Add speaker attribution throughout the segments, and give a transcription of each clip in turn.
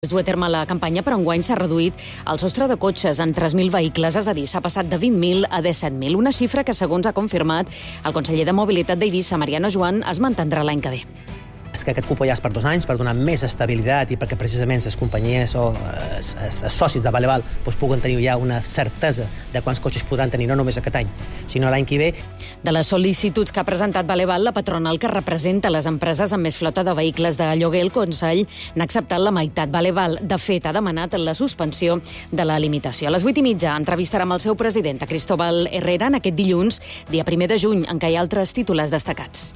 Speaker 1: Es du a terme la campanya, però enguany s'ha reduït el sostre de cotxes en 3.000 vehicles, és a dir, s'ha passat de 20.000 a 17.000, una xifra que, segons ha confirmat el conseller de Mobilitat d'Eivissa, Mariano Joan, es mantindrà l'any que ve.
Speaker 2: És que aquest cupo ja és per 2 anys, per donar més estabilitat i perquè precisament les companyies o els socis de Valeval puguen tenir ja una certesa de quants cotxes podran tenir, no només aquest any, sinó l'any que ve.
Speaker 1: De les sol·licituds que ha presentat Valeval, la patronal que representa les empreses amb més flota de vehicles de lloguer, el Consell, n'ha acceptat la meitat. Valeval, de fet, ha demanat la suspensió de la limitació. A les 8:30 entrevistarà amb el seu president, a Cristóbal Herrera, en aquest dilluns, dia 1 de juny, en què hi ha altres titulars destacats.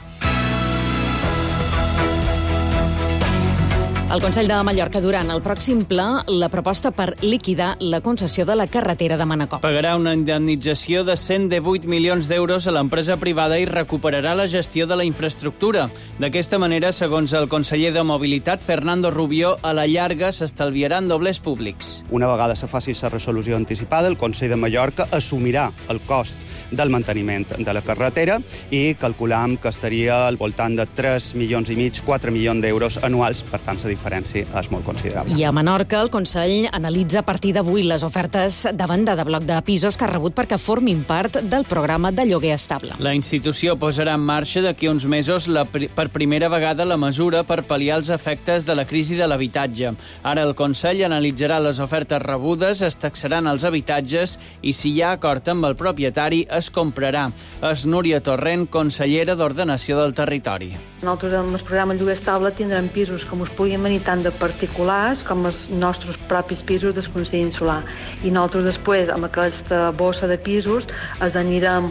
Speaker 1: El Consell de Mallorca durant el pròxim ple la proposta per liquidar la concessió de la carretera de Manacor.
Speaker 3: Pagarà una indemnització de 118 milions d'euros a l'empresa privada i recuperarà la gestió de la infraestructura. D'aquesta manera, segons el conseller de Mobilitat, Fernando Rubio, a la llarga s'estalviaran doblers públics.
Speaker 4: Una vegada se faci la resolució anticipada, el Consell de Mallorca assumirà el cost del manteniment de la carretera i calculam que estaria al voltant de 3 milions i mig, 4 milions d'euros anuals, per tant, la diferència és molt considerable.
Speaker 1: I a Menorca, el Consell analitza a partir d'avui les ofertes de venda de bloc de pisos que ha rebut perquè formin part del programa de lloguer estable.
Speaker 3: La institució posarà en marxa d'aquí uns mesos per primera vegada la mesura per pal·liar els efectes de la crisi de l'habitatge. Ara el Consell analitzarà les ofertes rebudes, es taxaran els habitatges i si hi ha acord amb el propietari es comprarà. És Núria Torrent, consellera d'Ordenació del Territori.
Speaker 5: Nosaltres amb el programa lloguer estable tindrem pisos com us puguin venir tant de particulars com els nostres propis pisos del Consell Insular. I nosaltres després, amb aquesta bossa de pisos, els anirem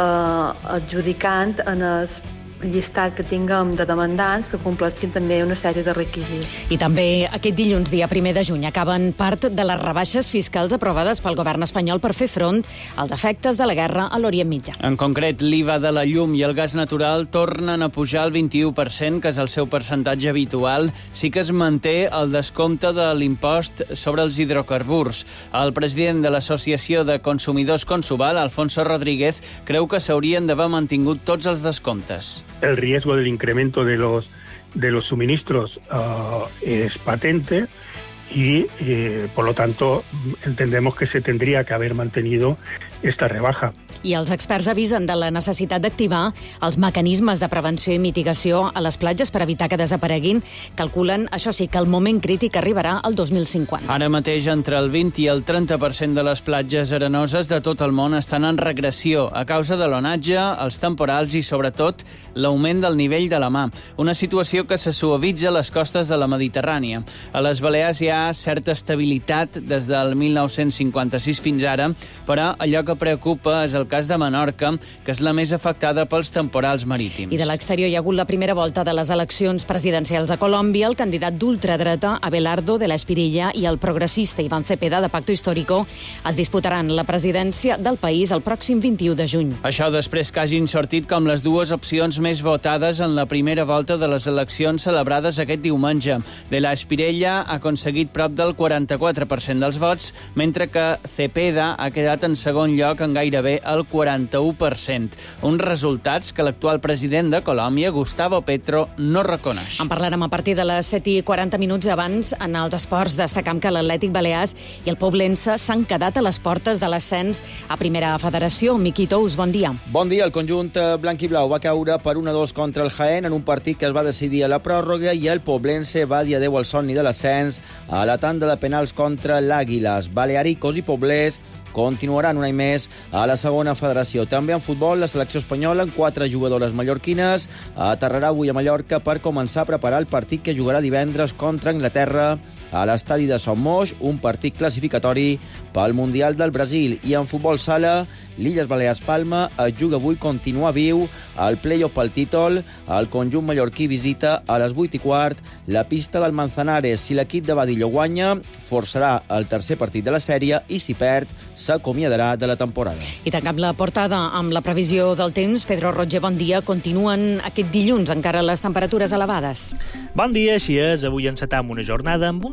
Speaker 5: adjudicant en el llistat que tinguem de demandants que compleixin també una sèrie de requisits.
Speaker 1: I també aquest dilluns, dia 1 de juny, acaben part de les rebaixes fiscals aprovades pel govern espanyol per fer front als efectes de la guerra a l'Orient Mitjà.
Speaker 3: En concret, l'IVA de la llum i el gas natural tornen a pujar al 21%, que és el seu percentatge habitual. Sí que es manté el descompte de l'impost sobre els hidrocarburs. El president de l'Associació de Consumidors Consuval, Alfonso Rodríguez, creu que s'haurien d'haver mantingut tots els descomptes.
Speaker 6: El riesgo del incremento de los suministros es patente y, por lo tanto, entendemos que se tendría que haber mantenido esta rebaja.
Speaker 1: I els experts avisen de la necessitat d'activar els mecanismes de prevenció i mitigació a les platges per evitar que desapareguin. Calculen, això sí, que el moment crític arribarà al 2050.
Speaker 3: Ara mateix, entre el 20 i el 30% de les platges arenoses de tot el món estan en regressió a causa de l'onatge, els temporals i, sobretot, l'augment del nivell de la mar. Una situació que se suavitza a les costes de la Mediterrània. A les Balears hi ha certa estabilitat des del 1956 fins ara, però allò que preocupa és el cas de Menorca, que és la més afectada pels temporals marítims.
Speaker 1: I de l'exterior hi ha hagut la primera volta de les eleccions presidencials a Colòmbia. El candidat d'ultradreta, Abelardo de la Espirilla, i el progressista Iván Cepeda, de Pacto Histórico, es disputaran la presidència del país el pròxim 21 de juny.
Speaker 3: Això després que hagin sortit com les dues opcions més votades en la primera volta de les eleccions celebrades aquest diumenge. De la Espirilla ha aconseguit prop del 44% dels vots, mentre que Cepeda ha quedat en segon lloc en gairebé el 41%. Uns resultats que l'actual president de Colòmbia, Gustavo Petro, no reconeix.
Speaker 1: En parlarem a partir de les 7:40 abans. En els esports destacam que l'Atlètic Balears i el Poblense s'han quedat a les portes de l'ascens a Primera Federació. Miqui Tous, bon dia.
Speaker 7: Bon dia. El conjunt blanc i blau va caure per 1-2 contra el Jaén en un partit que es va decidir a la pròrroga i el Poblense va dir adeu al somni de l'ascens a la tanda de penals contra l'Àguiles. Balearicos i Poblers continuaran un any més a la segona federació. També en futbol, la selecció espanyola, amb 4 jugadores mallorquines, aterrarà avui a Mallorca per començar a preparar el partit que jugarà divendres contra Anglaterra a l'estadi de Son Moix, un partit classificatori pel Mundial del Brasil. I en futbol sala, l'Illes Balears Palma es juga avui continuar viu al play-off pel títol. El conjunt mallorquí visita a les 8:15 la pista del Manzanares. Si l'equip de Badillo guanya, forçarà el tercer partit de la sèrie i si perd, s'acomiadarà de la temporada.
Speaker 1: I tancam la portada amb la previsió del temps. Pedro Roger, bon dia. Continuen aquest dilluns encara les temperatures elevades.
Speaker 8: Bon dia, així és. Avui encetam una jornada amb uns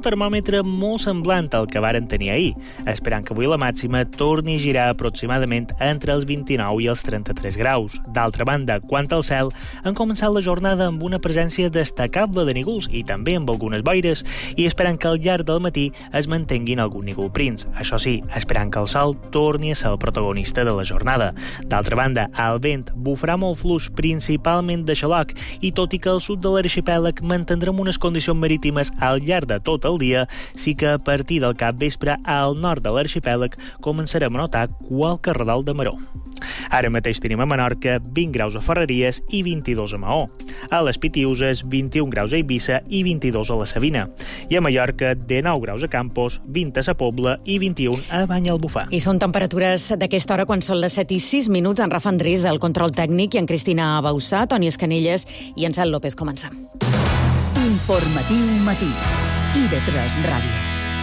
Speaker 8: termòmetre molt semblant al que varen tenir ahir, esperant que avui la màxima torni a girar aproximadament entre els 29 i els 33 graus. D'altra banda, quant al cel, han començat la jornada amb una presència destacable de nígols i també amb algunes boires, i esperant que al llarg del matí es mantenguin algun nígol prims. Això sí, esperant que el sol torni a ser el protagonista de la jornada. D'altra banda, el vent bufarà molt fluix, principalment de xaloc, i tot i que al sud de l'arxipèlag mantindrem unes condicions marítimes al llarg de tot el dia, sí que a partir del capvespre al nord de l'arxipèlag començarem a notar qualque redol de maror. Ara mateix tenim a Menorca 20 graus a Ferreries i 22 a Maó. A les Pitiuses, 21 graus a Eivissa i 22 a la Sabina. I a Mallorca, 19 graus a Campos, 20 a Sa Pobla i 21 a Banyalbufar.
Speaker 1: I són temperatures d'aquesta hora quan són les 7 i 6 minuts. En Rafa Andrés, el control tècnic, i en Cristina Bausà, Toni Escanelles i en Cel López. Comencem.
Speaker 9: Informatiu matí. IB3 Ràdio.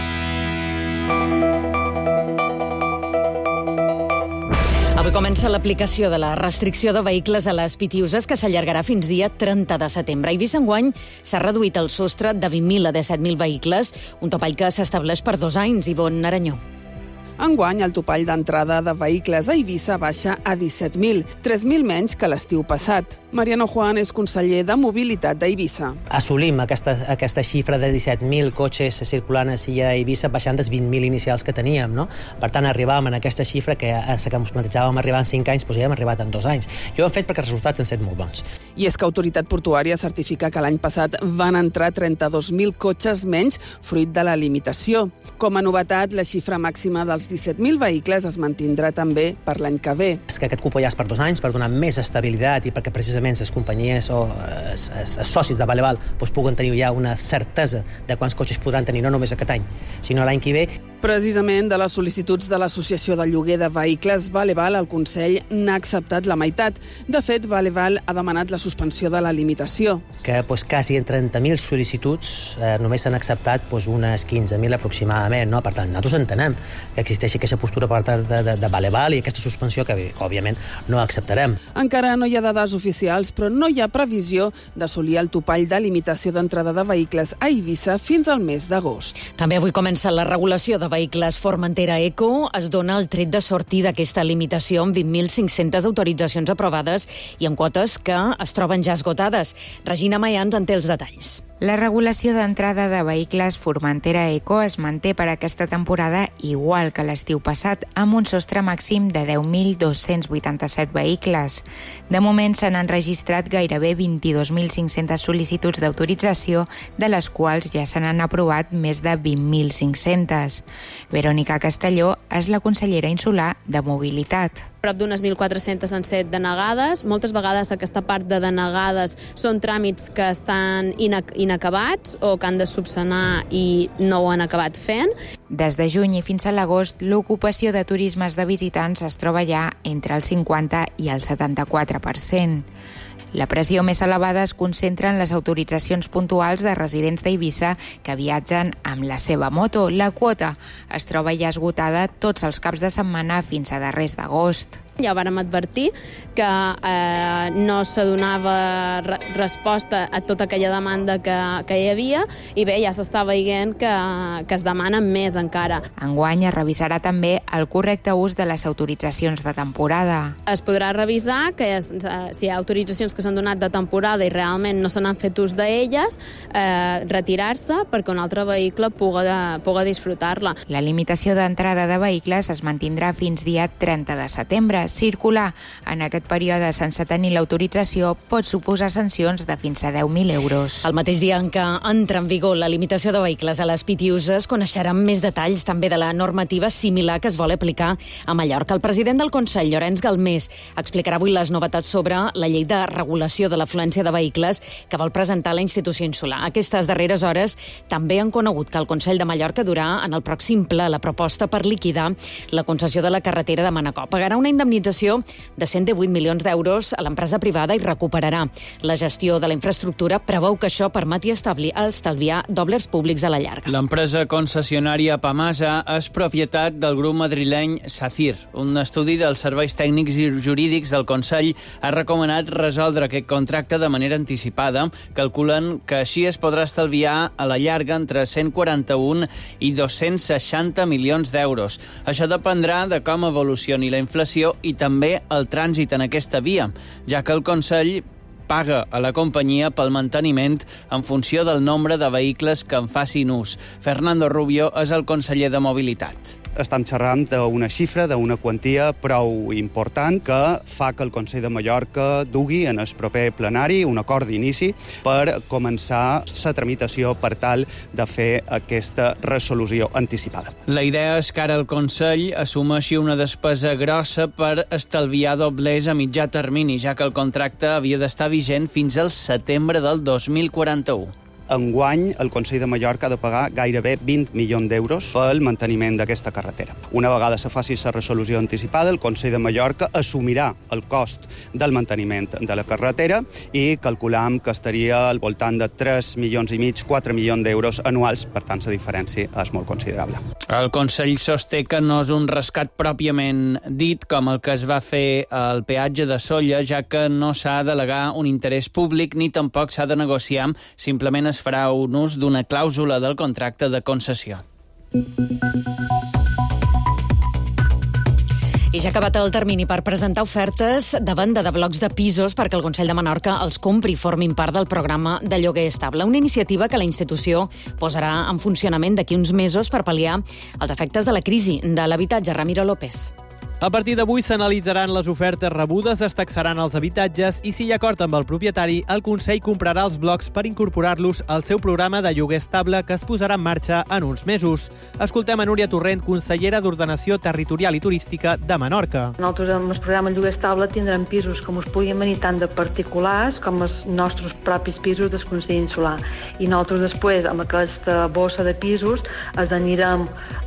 Speaker 1: Avui comença l'aplicació de la restricció de vehicles a les Pitiuses, que s'allargarà fins dia 30 de setembre. A Eivissa enguany s'ha reduït el sostre de 20.000 a 17.000 vehicles, un topall que s'estableix per 2 anys. Ivonne Aranyó.
Speaker 10: Enguany, el topall d'entrada de vehicles a Eivissa baixa a 17.000, 3.000 menys que l'estiu passat. Mariano Juan és conseller de Mobilitat d'Eivissa.
Speaker 2: Assolim aquesta xifra de 17.000 cotxes circulant a Eivissa, baixant dels 20.000 inicials que teníem, no? Per tant, arribàvem a aquesta xifra que ens plantejàvem arribar en 5 anys, doncs ja hem arribat en 2 anys. I ho hem fet perquè els resultats han estat molt bons.
Speaker 10: I és que Autoritat Portuària certifica que l'any passat van entrar 32.000 cotxes menys, fruit de la limitació. Com a novetat, la xifra màxima dels 17.000 vehicles es mantindrà també per l'any que ve.
Speaker 2: És que aquest cupó ja és per 2 anys, per donar més estabilitat i perquè precisament les companyies o els socis de Valeval puguen tenir ja una certesa de quants cotxes podran tenir, no només aquest any, sinó l'any que ve.
Speaker 10: Precisament de les sol·licituds de l'Associació de Lloguer de Vehicles Valeval, el Consell n'ha acceptat la meitat. De fet, Valeval ha demanat la suspensió de la limitació.
Speaker 2: Que quasi en 30.000 sol·licituds només s'han acceptat unes 15.000 aproximadament, no? Per tant, nosaltres entenem que existeixi aquesta postura per part de Valeval i aquesta suspensió que òbviament no acceptarem.
Speaker 10: Encara no hi ha dades oficials, però no hi ha previsió d'assolir el topall de limitació d'entrada de vehicles a Eivissa fins al mes d'agost.
Speaker 1: També avui comença la regulació de vehicles Formentera Eco. Es dona el tret de sortir d'aquesta limitació amb 20.500 autoritzacions aprovades i en quotes que es troben ja esgotades. Regina Mayans en té els detalls.
Speaker 11: La regulació d'entrada de vehicles Formentera Eco es manté per aquesta temporada igual que l'estiu passat, amb un sostre màxim de 10.287 vehicles. De moment s'han enregistrat gairebé 22.500 sol·licituds d'autorització, de les quals ja se n'han aprovat més de 20.500. Verònica Castelló és la consellera insular de Mobilitat.
Speaker 12: Prop d'unes 1.400 han set denegades. Moltes vegades aquesta part de denegades són tràmits que estan inacabats o que han de subsanar i no ho han acabat fent.
Speaker 11: Des de juny i fins a l'agost, l'ocupació de turismes de visitants es troba ja entre el 50 i el 74%. La pressió més elevada es concentra en les autoritzacions puntuals de residents d'Eivissa que viatgen amb la seva moto. La quota es troba ja esgotada tots els caps de setmana fins a darrers d'agost.
Speaker 12: Ja vàrem advertir que no se donava resposta a tota aquella demanda que hi havia i bé, ja s'està veient que es demana més encara.
Speaker 11: Enguany es revisarà també el correcte ús de les autoritzacions de temporada.
Speaker 12: Es podrà revisar que si hi ha autoritzacions que s'han donat de temporada i realment no se n'han fet ús d'elles, retirar-se perquè un altre vehicle puga disfrutar-la.
Speaker 11: La limitació d'entrada de vehicles es mantindrà fins dia 30 de setembre. Circular en aquest període sense tenir l'autorització pot suposar sancions de fins a 10.000 euros.
Speaker 1: El mateix dia en què entra en vigor la limitació de vehicles a les Pitiuses, coneixerem més detalls també de la normativa similar que es vol aplicar a Mallorca. El president del Consell, Llorenç Galmés, explicarà avui les novetats sobre la llei de regulació de l'afluència de vehicles que vol presentar la institució insular. Aquestes darreres hores també han conegut que el Consell de Mallorca durà en el pròxim ple la proposta per liquidar la concessió de la carretera de Manacor. Pagarà una indemnització indemnització de 118 milions d'euros a l'empresa privada i recuperarà la gestió de la infraestructura. Preveu que això permeti estalviar doblers públics a la llarga.
Speaker 3: L'empresa concessionària Pamasa és propietat del grup madrileny SACIR. Un estudi dels serveis tècnics i jurídics del Consell ha recomanat resoldre aquest contracte de manera anticipada. Calculen que així es podrà estalviar a la llarga entre 141 i 260 milions d'euros. Això dependrà de com evolucioni la inflació i també el trànsit en aquesta via, ja que el Consell paga a la companyia pel manteniment en funció del nombre de vehicles que en facin ús. Fernando Rubio és el conseller de Mobilitat.
Speaker 4: Estem xerrant d'una xifra, d'una quantia prou important que fa que el Consell de Mallorca dugui en el proper plenari un acord d'inici per començar la tramitació per tal de fer aquesta resolució anticipada.
Speaker 3: La idea és que ara el Consell assumeixi una despesa grossa per estalviar doblers a mitjà termini, ja que el contracte havia d'estar vigent fins al setembre del 2041.
Speaker 4: Enguany, el Consell de Mallorca ha de pagar gairebé 20 milions d'euros pel manteniment d'aquesta carretera. Una vegada se faci la resolució anticipada, el Consell de Mallorca assumirà el cost del manteniment de la carretera i calculam que estaria al voltant de 3 milions i mig, 4 milions d'euros anuals, per tant, la diferència és molt considerable.
Speaker 3: El Consell sosté que no és un rescat pròpiament dit com el que es va fer al peatge de Sóller, ja que no s'ha d'al·legar un interès públic ni tampoc s'ha de negociar, simplement es farà un ús d'una clàusula del contracte de concessió.
Speaker 1: I ja ha acabat el termini per presentar ofertes de venda de blocs de pisos perquè el Consell de Menorca els compri i formin part del programa de lloguer estable. Una iniciativa que la institució posarà en funcionament d'aquí uns mesos per pal·liar els efectes de la crisi de l'habitatge. Ramiro López.
Speaker 13: A partir d'avui s'analitzaran les ofertes rebudes, es taxaran els habitatges i, si hi ha acord amb el propietari, el Consell comprarà els blocs per incorporar-los al seu programa de lloguer estable que es posarà en marxa en uns mesos. Escoltem a Núria Torrent, consellera d'Ordenació Territorial i Turística de Menorca.
Speaker 5: Nosaltres amb el programa lloguer estable tindrem pisos com us puguin venir tant de particulars com els nostres propis pisos del Consell Insular. I nosaltres després, amb aquesta bossa de pisos, els anirem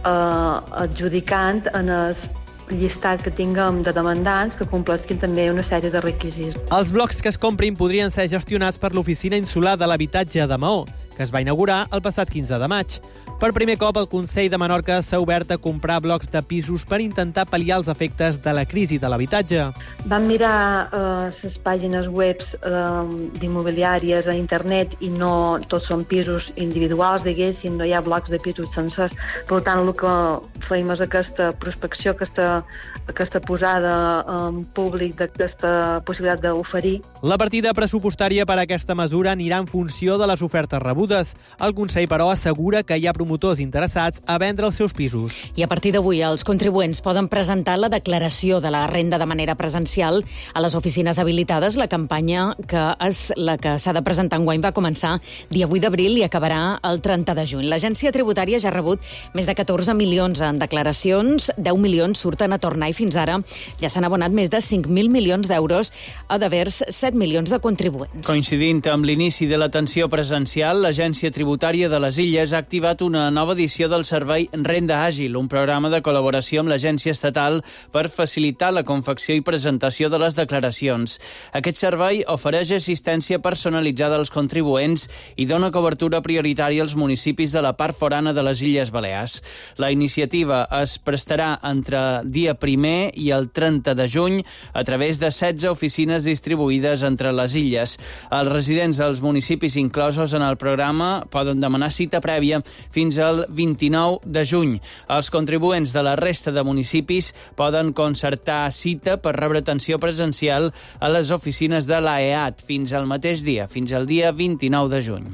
Speaker 5: adjudicant en el llistat que tinguem de demandants que complesquin també una sèrie de requisits.
Speaker 13: Els blocs que es comprin podrien ser gestionats per l'Oficina Insular de l'Habitatge de Maó, que es va inaugurar el passat 15 de maig. Per primer cop, el Consell de Menorca s'ha obert a comprar blocs de pisos per intentar pal·liar els efectes de la crisi de l'habitatge.
Speaker 5: Vam mirar les pàgines web d'immobiliàries a internet i no tots són pisos individuals, diguéssim, no hi ha blocs de pisos sencers. Per tant, el que fèiem és aquesta prospecció, aquesta posada en públic d'aquesta possibilitat d'oferir.
Speaker 13: La partida pressupostària per a aquesta mesura anirà en funció de les ofertes rebudes. El Consell, però, assegura que hi ha promotors interessats a vendre els seus pisos.
Speaker 1: I a partir d'avui els contribuents poden presentar la declaració de la renda de manera presencial a les oficines habilitades. La campanya, que és la que s'ha de presentar enguany, va començar dia 8 d'abril i acabarà el 30 de juny. L'Agència Tributària ja ha rebut més de 14 milions en declaracions, 10 milions surten a tornar i fins ara ja s'han abonat més de 5.000 milions d'euros a devers 7 milions de contribuents.
Speaker 3: Coincidint amb l'inici de l'atenció presencial, l'Agència Tributària de les Illes ha activat una nova edició del servei Renda Àgil, un programa de col·laboració amb l'Agència Estatal per facilitar la confecció i presentació de les declaracions. Aquest servei ofereix assistència personalitzada als contribuents i dona cobertura prioritària als municipis de la part forana de les Illes Balears. La iniciativa es prestarà entre dia 1 i el 30 de juny a través de 16 oficines distribuïdes entre les illes. Els residents dels municipis inclosos en el programa poden demanar cita prèvia fins al 29 de juny. Els contribuents de la resta de municipis poden concertar cita per rebre atenció presencial a les oficines de l'AEAT fins al mateix dia, fins al dia 29 de juny.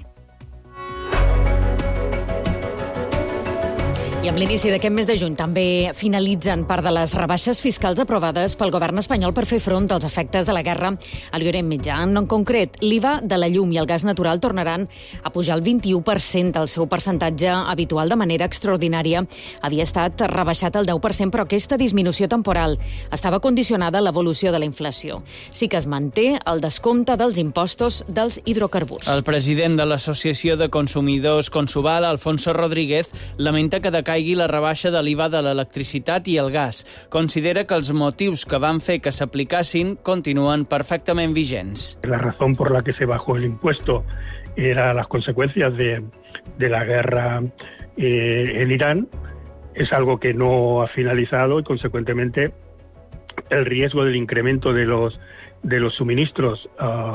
Speaker 1: I amb l'inici d'aquest mes de juny també finalitzen part de les rebaixes fiscals aprovades pel govern espanyol per fer front als efectes de la guerra a l'Orient Mitjà. En concret, l'IVA de la llum i el gas natural tornaran a pujar el 21% del seu percentatge habitual de manera extraordinària. Havia estat rebaixat al 10%, però aquesta disminució temporal estava condicionada a l'evolució de la inflació. Sí que es manté el descompte dels impostos dels hidrocarburs.
Speaker 3: El president de l'Associació de Consumidors Consuval, Alfonso Rodríguez, lamenta que de decaigui la rebaixa de l'IVA de l'electricitat i el gas. Considera que els motius que van fer que s'aplicassin continuen perfectament vigents.
Speaker 6: La razón por la que se bajó el impuesto era las consecuencias de la guerra en Irán. Es algo que no ha finalizado y, consecuentemente, el riesgo del incremento de los suministros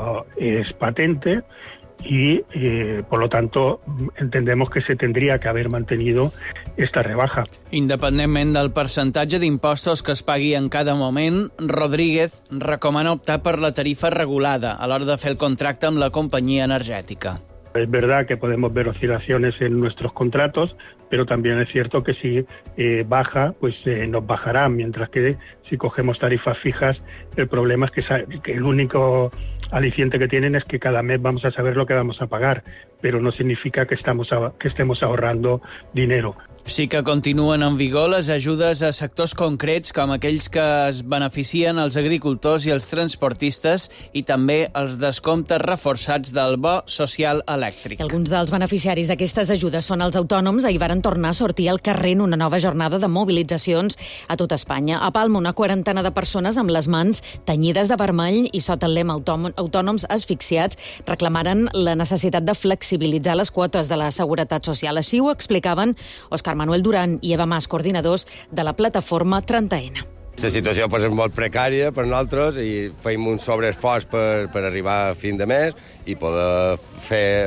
Speaker 6: es patente y, por lo tanto, entendemos que se tendría que haber mantenido esta rebaja.
Speaker 3: Independentment del percentatge d'impostos que es pagui en cada moment, Rodríguez recomana optar per la tarifa regulada a l'hora de fer el contracte amb la companyia energètica.
Speaker 6: Es verdad que podemos ver oscilaciones en nuestros contratos, pero también es cierto que si baja, pues nos bajará, mientras que si cogemos tarifas fijas, el problema es que el único aliciente que tienen es que cada mes vamos a saber lo que vamos a pagar, pero no significa que estemos ahorrando dinero.
Speaker 3: Sí que continuen en vigor les ajudes a sectors concrets com aquells que es beneficien els agricultors i els transportistes i també els descomptes reforçats del bo social elèctric.
Speaker 1: Alguns dels beneficiaris d'aquestes ajudes són els autònoms. Ahir varen tornar a sortir al carrer en una nova jornada de mobilitzacions a tot Espanya. A Palma, una quarantena de persones amb les mans tenyides de vermell i sota el lema autònoms asfixiats reclamaren la necessitat de flexibilitzar les quotes de la Seguretat Social. Així ho explicaven Òscar Manuel Duran i Eva Mas, coordinadors de la plataforma 30N.
Speaker 14: La situació és molt precària per nosaltres i feim un sobreesforç per arribar a fin de mes i poder fer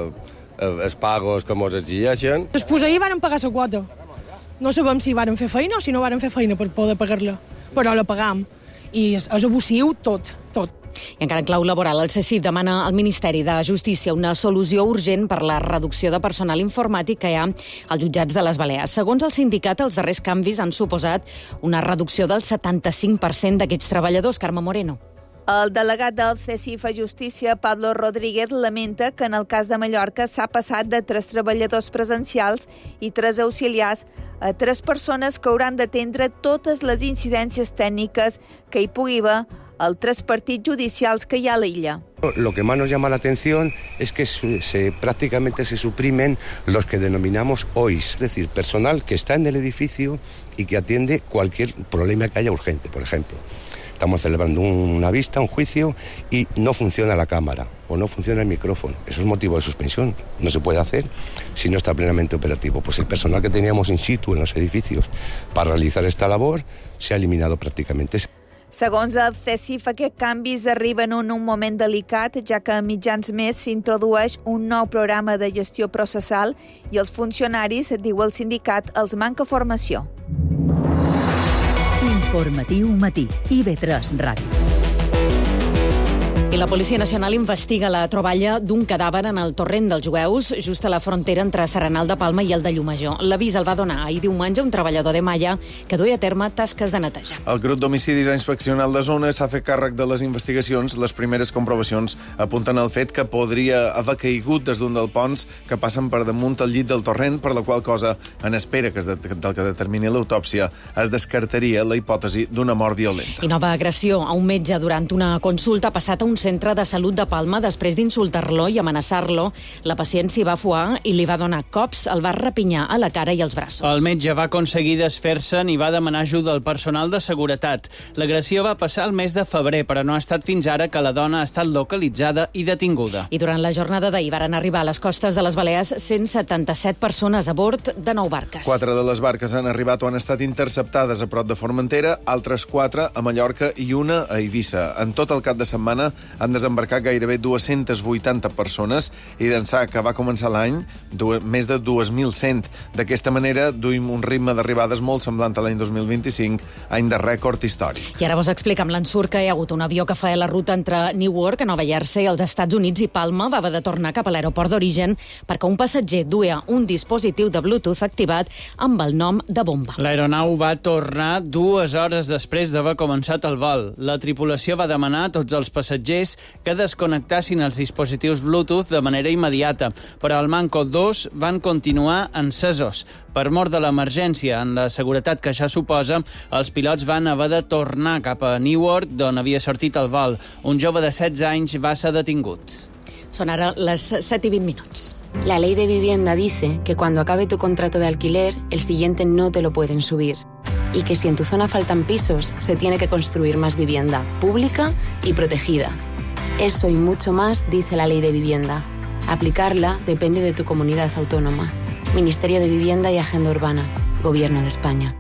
Speaker 14: els pagos que ens exigeixen.
Speaker 15: Després ahir varen pagar la quota. No sabem si varen fer feina o si no varen fer feina per poder pagar-la, però la pagam. I és abusiu tot.
Speaker 1: I encara en clau laboral, el CECIF demana al Ministeri de Justícia una solució urgent per la reducció de personal informàtic que hi ha als jutjats de les Balears. Segons el sindicat, els darrers canvis han suposat una reducció del 75% d'aquests treballadors. Carme Moreno.
Speaker 16: El delegat del CECIF a Justícia, Pablo Rodríguez, lamenta que en el cas de Mallorca s'ha passat de 3 treballadors presencials i 3 auxiliars a 3 persones que hauran d'atendre totes les incidències tècniques que hi pugui haver als 3 partits judicials que hi ha a l'illa.
Speaker 17: Lo que más nos llama la atención es que prácticamente se suprimen los que denominamos OIS, es decir, personal que está en el edificio y que atiende cualquier problema que haya urgente, por ejemplo. Estamos celebrando una vista, un juicio, y no funciona la cámara o no funciona el micrófono. Eso es motivo de suspensión. No se puede hacer si no está plenamente operativo. Pues el personal que teníamos in situ en los edificios para realizar esta labor se ha eliminado prácticamente.
Speaker 16: Segons el CECIF, aquests canvis arriben en un moment delicat, ja que a mitjans mes s'introdueix un nou programa de gestió processal i els funcionaris, diu el sindicat, els manca formació.
Speaker 9: Informatiu matí. IB3 Ràdio.
Speaker 1: I la Policia Nacional investiga la troballa d'un cadàver en el torrent dels Jueus, just a la frontera entre Serenal de Palma i el de Llumajor. L'avís el va donar ahir diumenge un treballador de Malla que duia a terme tasques de neteja.
Speaker 18: El grup d'homicidis ha inspeccionat la zona, s'ha fet càrrec de les investigacions. Les primeres comprovacions apunten al fet que podria haver caigut des d'un dels ponts que passen per damunt el llit del torrent, per la qual cosa, en espera del que determini l'autòpsia, es descartaria la hipòtesi d'una mort violenta.
Speaker 1: I nova agressió a un metge durant una consulta ha passat a un centre de salut de Palma després d'insultar-lo i amenaçar-lo. La pacient s'hi va fuar i li va donar cops, el va repinyar a la cara i als braços.
Speaker 3: El metge va aconseguir desfer-se'n i va demanar ajuda al personal de seguretat. L'agressió va passar el mes de febrer, però no ha estat fins ara que la dona ha estat localitzada i detinguda.
Speaker 1: I durant la jornada d'ahir varen arribar a les costes de les Balears 177 persones a bord de 9 barques.
Speaker 18: 4 de les barques han arribat o han estat interceptades a prop de Formentera, altres 4 a Mallorca i una a Eivissa. En tot el cap de setmana han desembarcat gairebé 280 persones i d'ençà que va començar l'any, més de 2.100. D'aquesta manera, duim un ritme d'arribades molt semblant a l'any 2025, any de rècord històric.
Speaker 1: I ara vos explica amb l'ensurt que hi ha hagut un avió que feia la ruta entre Newark, a Nova Jersey, als Estats Units i Palma, va haver de tornar cap a l'aeroport d'origen perquè un passatger duia un dispositiu de Bluetooth activat amb el nom de bomba.
Speaker 3: L'aeronau va tornar 2 hores després d'haver començat el vol. La tripulació va demanar a tots els passatgers que desconnectassin els dispositius Bluetooth de manera immediata, però al Manco 2 van continuar encesos. Per mor de l'emergència, en la seguretat que això suposa, els pilots van haver de tornar cap a Newark, d'on havia sortit el vol. Un jove de 16 anys va ser detingut.
Speaker 1: Són ara les 7:20.
Speaker 19: La ley de vivienda dice que cuando acabe tu contrato de alquiler, el siguiente no te lo pueden subir. Y que si en tu zona faltan pisos, se tiene que construir más vivienda, pública y protegida. Eso y mucho más dice la ley de vivienda. Aplicarla depende de tu comunidad autónoma. Ministerio de Vivienda y Agenda Urbana. Gobierno de España.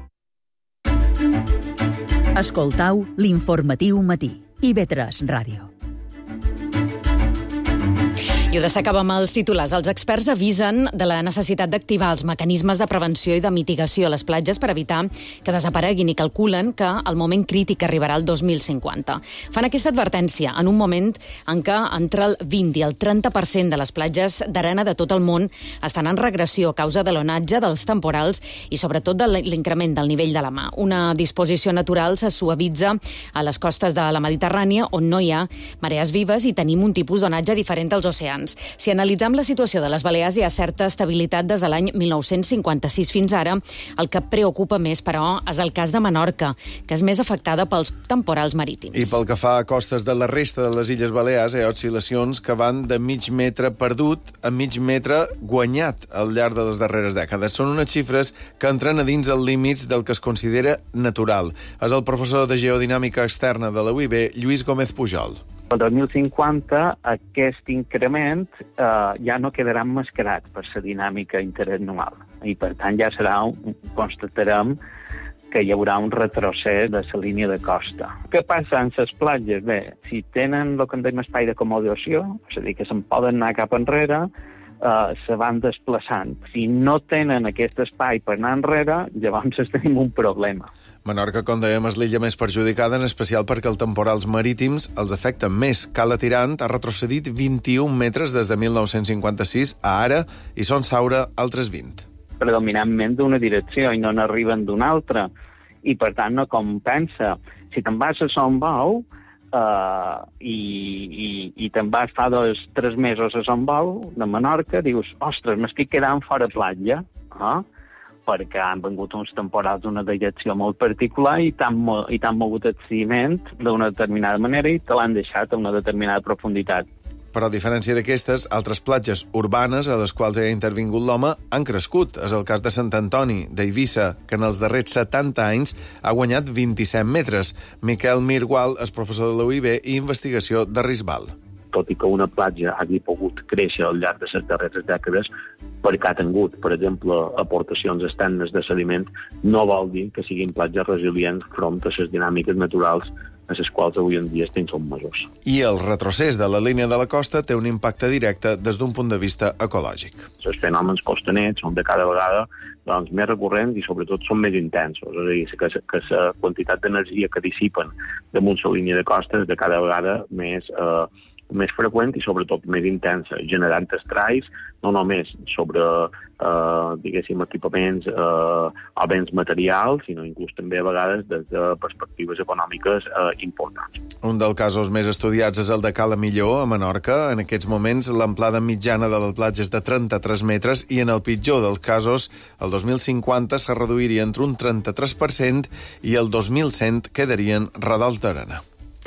Speaker 9: Escoltau l'informatiu matí. IB3 Ràdio.
Speaker 1: I ho destacàvem els titulars. Els experts avisen de la necessitat d'activar els mecanismes de prevenció i de mitigació a les platges per evitar que desapareguin i calculen que el moment crític arribarà al 2050. Fan aquesta advertència en un moment en què entre el 20 i el 30% de les platges d'arena de tot el món estan en regressió a causa de l'onatge, dels temporals i sobretot de l'increment del nivell de la mar. Una disposició natural se suavitza a les costes de la Mediterrània on no hi ha marees vives i tenim un tipus d'onatge diferent als oceans. Si analitzem la situació de les Balears, hi ha certa estabilitat des de l'any 1956 fins ara. El que preocupa més, però, és el cas de Menorca, que és més afectada pels temporals marítims.
Speaker 18: I pel que fa a costes de la resta de les Illes Balears, hi ha oscil·lacions que van de mig metre perdut a mig metre guanyat al llarg de les darreres dècades. Són unes xifres que entren a dins els límits del que es considera natural. És el professor de Geodinàmica Externa de la UIB, Lluís Gómez Pujol.
Speaker 20: El 2050 aquest increment ja no quedarà emmascarat per la dinàmica interanual i per tant ja constatarem que hi haurà un retrocés de la línia de costa. Què passa amb les platges? Bé, si tenen el que en dèiem espai d'acomodació, és a dir, que se'n poden anar cap enrere, se van desplaçant. Si no tenen aquest espai per anar enrere, llavors tenim un problema.
Speaker 18: Menorca, com dèiem, és l'illa més perjudicada, en especial perquè els temporals marítims els afecten més. Cala Tirant ha retrocedit 21 metres des de 1956 a ara i Son Saura altres 20.
Speaker 20: Predominantment d'una direcció i no n'arriben d'una altra. I, per tant, no compensa. Si te'n vas a Son Bou i te'n vas fa 2-3 mesos a Son Bou, de Menorca, dius, ostres, m'estic quedant fora platja, perquè han vengut uns temporals d'una direcció molt particular i t'han mogut el ciment d'una determinada manera i te l'han deixat a una determinada profunditat.
Speaker 18: Però a diferència d'aquestes, altres platges urbanes a les quals ha intervingut l'home han crescut. És el cas de Sant Antoni, d'Eivissa, que en els darrers 70 anys ha guanyat 27 metres. Miquel Mirgual és professor de la UIB i investigació de Risbal.
Speaker 21: Tot i que una platja hagi pogut créixer al llarg de les darreres dècades perquè ha tingut, per exemple, aportacions externes de sediment, no vol dir que siguin platges resilients front a les dinàmiques naturals a les quals avui en dia estem sotmesos.
Speaker 18: I el retrocés de la línia de la costa té un impacte directe des d'un punt de vista ecològic.
Speaker 21: Els fenòmens costaners són de cada vegada més recurrents i sobretot són més intensos. És a dir, que la quantitat d'energia que dissipen damunt la línia de costa és de cada vegada més freqüent i sobretot més intensa, generant estralls no només sobre equipaments o béns materials, sinó inclús també a vegades des de perspectives econòmiques importants.
Speaker 18: Un dels casos més estudiats és el de Cala Millor, a Menorca. En aquests moments l'amplada mitjana de la platja és de 33 metres i en el pitjor dels casos, el 2050 se reduiria entre un 33% i el 2100 quedarien radols d'arena.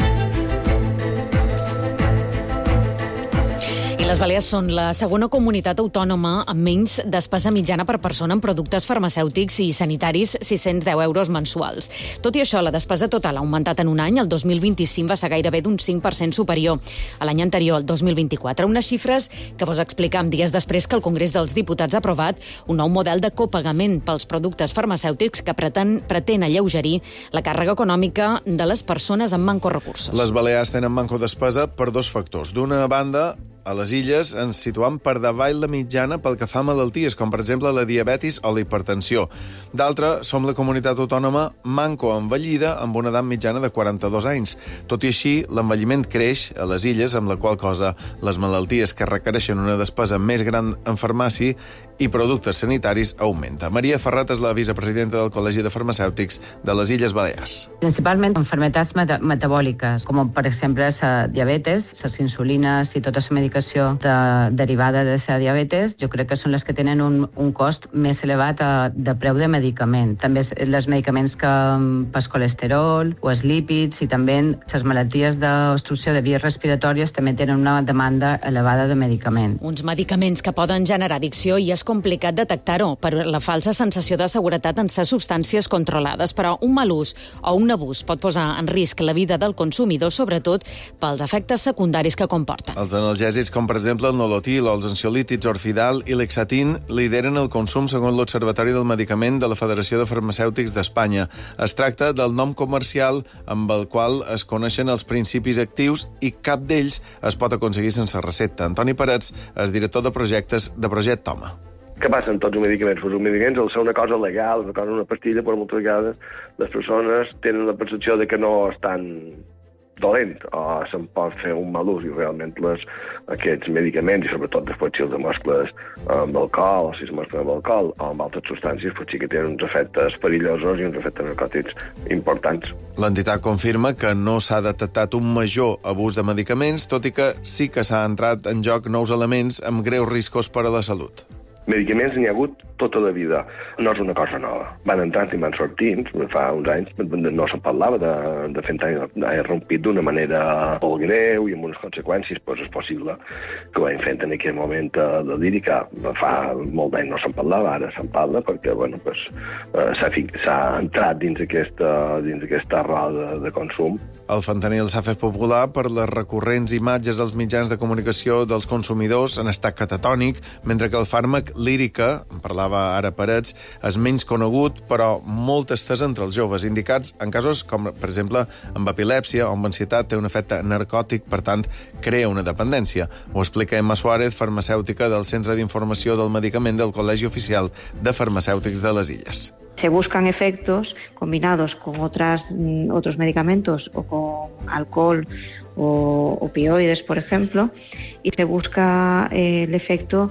Speaker 1: Les Balears són la segona comunitat autònoma amb menys despesa mitjana per persona en productes farmacèutics i sanitaris, 610 euros mensuals. Tot i això, la despesa total ha augmentat en un any. El 2025 va ser gairebé d'un 5% superior a l'any anterior, el 2024. Unes xifres que vos explicam dies després que el Congrés dels Diputats ha aprovat un nou model de copagament pels productes farmacèutics que pretén alleugerir la càrrega econòmica de les persones amb manco recursos.
Speaker 18: Les Balears tenen manco despesa per dos factors. D'una banda, a les illes ens situam per davall la mitjana pel que fa a malalties, com per exemple la diabetis o la hipertensió. D'altra, som la comunitat autònoma manco envellida amb una edat mitjana de 42 anys. Tot i així, l'envelliment creix a les illes, amb la qual cosa les malalties que requereixen una despesa més gran en farmàcia i productes sanitaris augmenta. Maria Ferrat és la vicepresidenta del Col·legi de Farmacèutics de les Illes Balears.
Speaker 7: Principalment enfermedades metabòliques, com per exemple la diabetes, les insulines i tota la medicació derivada de la diabetes, jo crec que són les que tenen un cost més elevat de preu de medicament. També els medicaments pel colesterol o els lípids i també les malalties d'obstrucció de vies respiratòries també tenen una demanda elevada de medicament.
Speaker 1: Uns medicaments que poden generar addicció i és complicat detectar-ho per la falsa sensació de seguretat en ser substàncies controlades, però un mal ús o un abús pot posar en risc la vida del consumidor, sobretot pels efectes secundaris que comporten.
Speaker 18: Els analgèsics, com per exemple el nolotil o els ansiolítics Orfidal i Lexatin, lideren el consum segons l'Observatori del Medicament de la Federació de Farmacèutics d'Espanya. Es tracta del nom comercial amb el qual es coneixen els principis actius i cap d'ells es pot aconseguir sense recepta. Antoni Parets és director de projectes de Project Home.
Speaker 22: Què passa amb tots els medicaments? Pues els medicaments, al ser una cosa legal, una pastilla, però moltes vegades les persones tenen la percepció de que no estan dolent o se'n pot fer un mal ús i realment aquests medicaments i sobretot després si els mescles amb alcohol o si es mesclen amb alcohol o amb altres substàncies pues sí que tenen uns efectes perillosos i uns efectes narcòtics importants.
Speaker 18: L'entitat confirma que no s'ha detectat un major abús de medicaments, tot i que sí que s'ha entrat en joc nous elements amb greus riscos per a la salut.
Speaker 22: Medicaments n'hi ha hagut tota la vida. No és una cosa nova. Van entrant i van sortint. Fa uns anys no se'n parlava de fentanyl. Ha rompit d'una manera molt greu i amb unes conseqüències pues, és possible que ho hagin fet en aquell moment de lírica. Fa molt d'anys no se'n parlava, ara se'n parla perquè bueno, pues, s'ha entrat dins aquesta roda de consum.
Speaker 18: El fentanil s'ha fet popular per les recurrents imatges als mitjans de comunicació dels consumidors en estat catatònic, mentre que el fàrmac lírica, en parlava ara Parets, és menys conegut, però molt estès entre els joves, indicats en casos com, per exemple, amb epilèpsia o amb ansietat, té un efecte narcòtic, per tant, crea una dependència. Ho explica Emma Suárez, farmacèutica del Centre d'Informació del Medicament del Col·legi Oficial de Farmacèutics de les Illes.
Speaker 23: Se buscan efectos combinados con otros medicamentos o con alcohol o opioides, por ejemplo, y se busca el efecto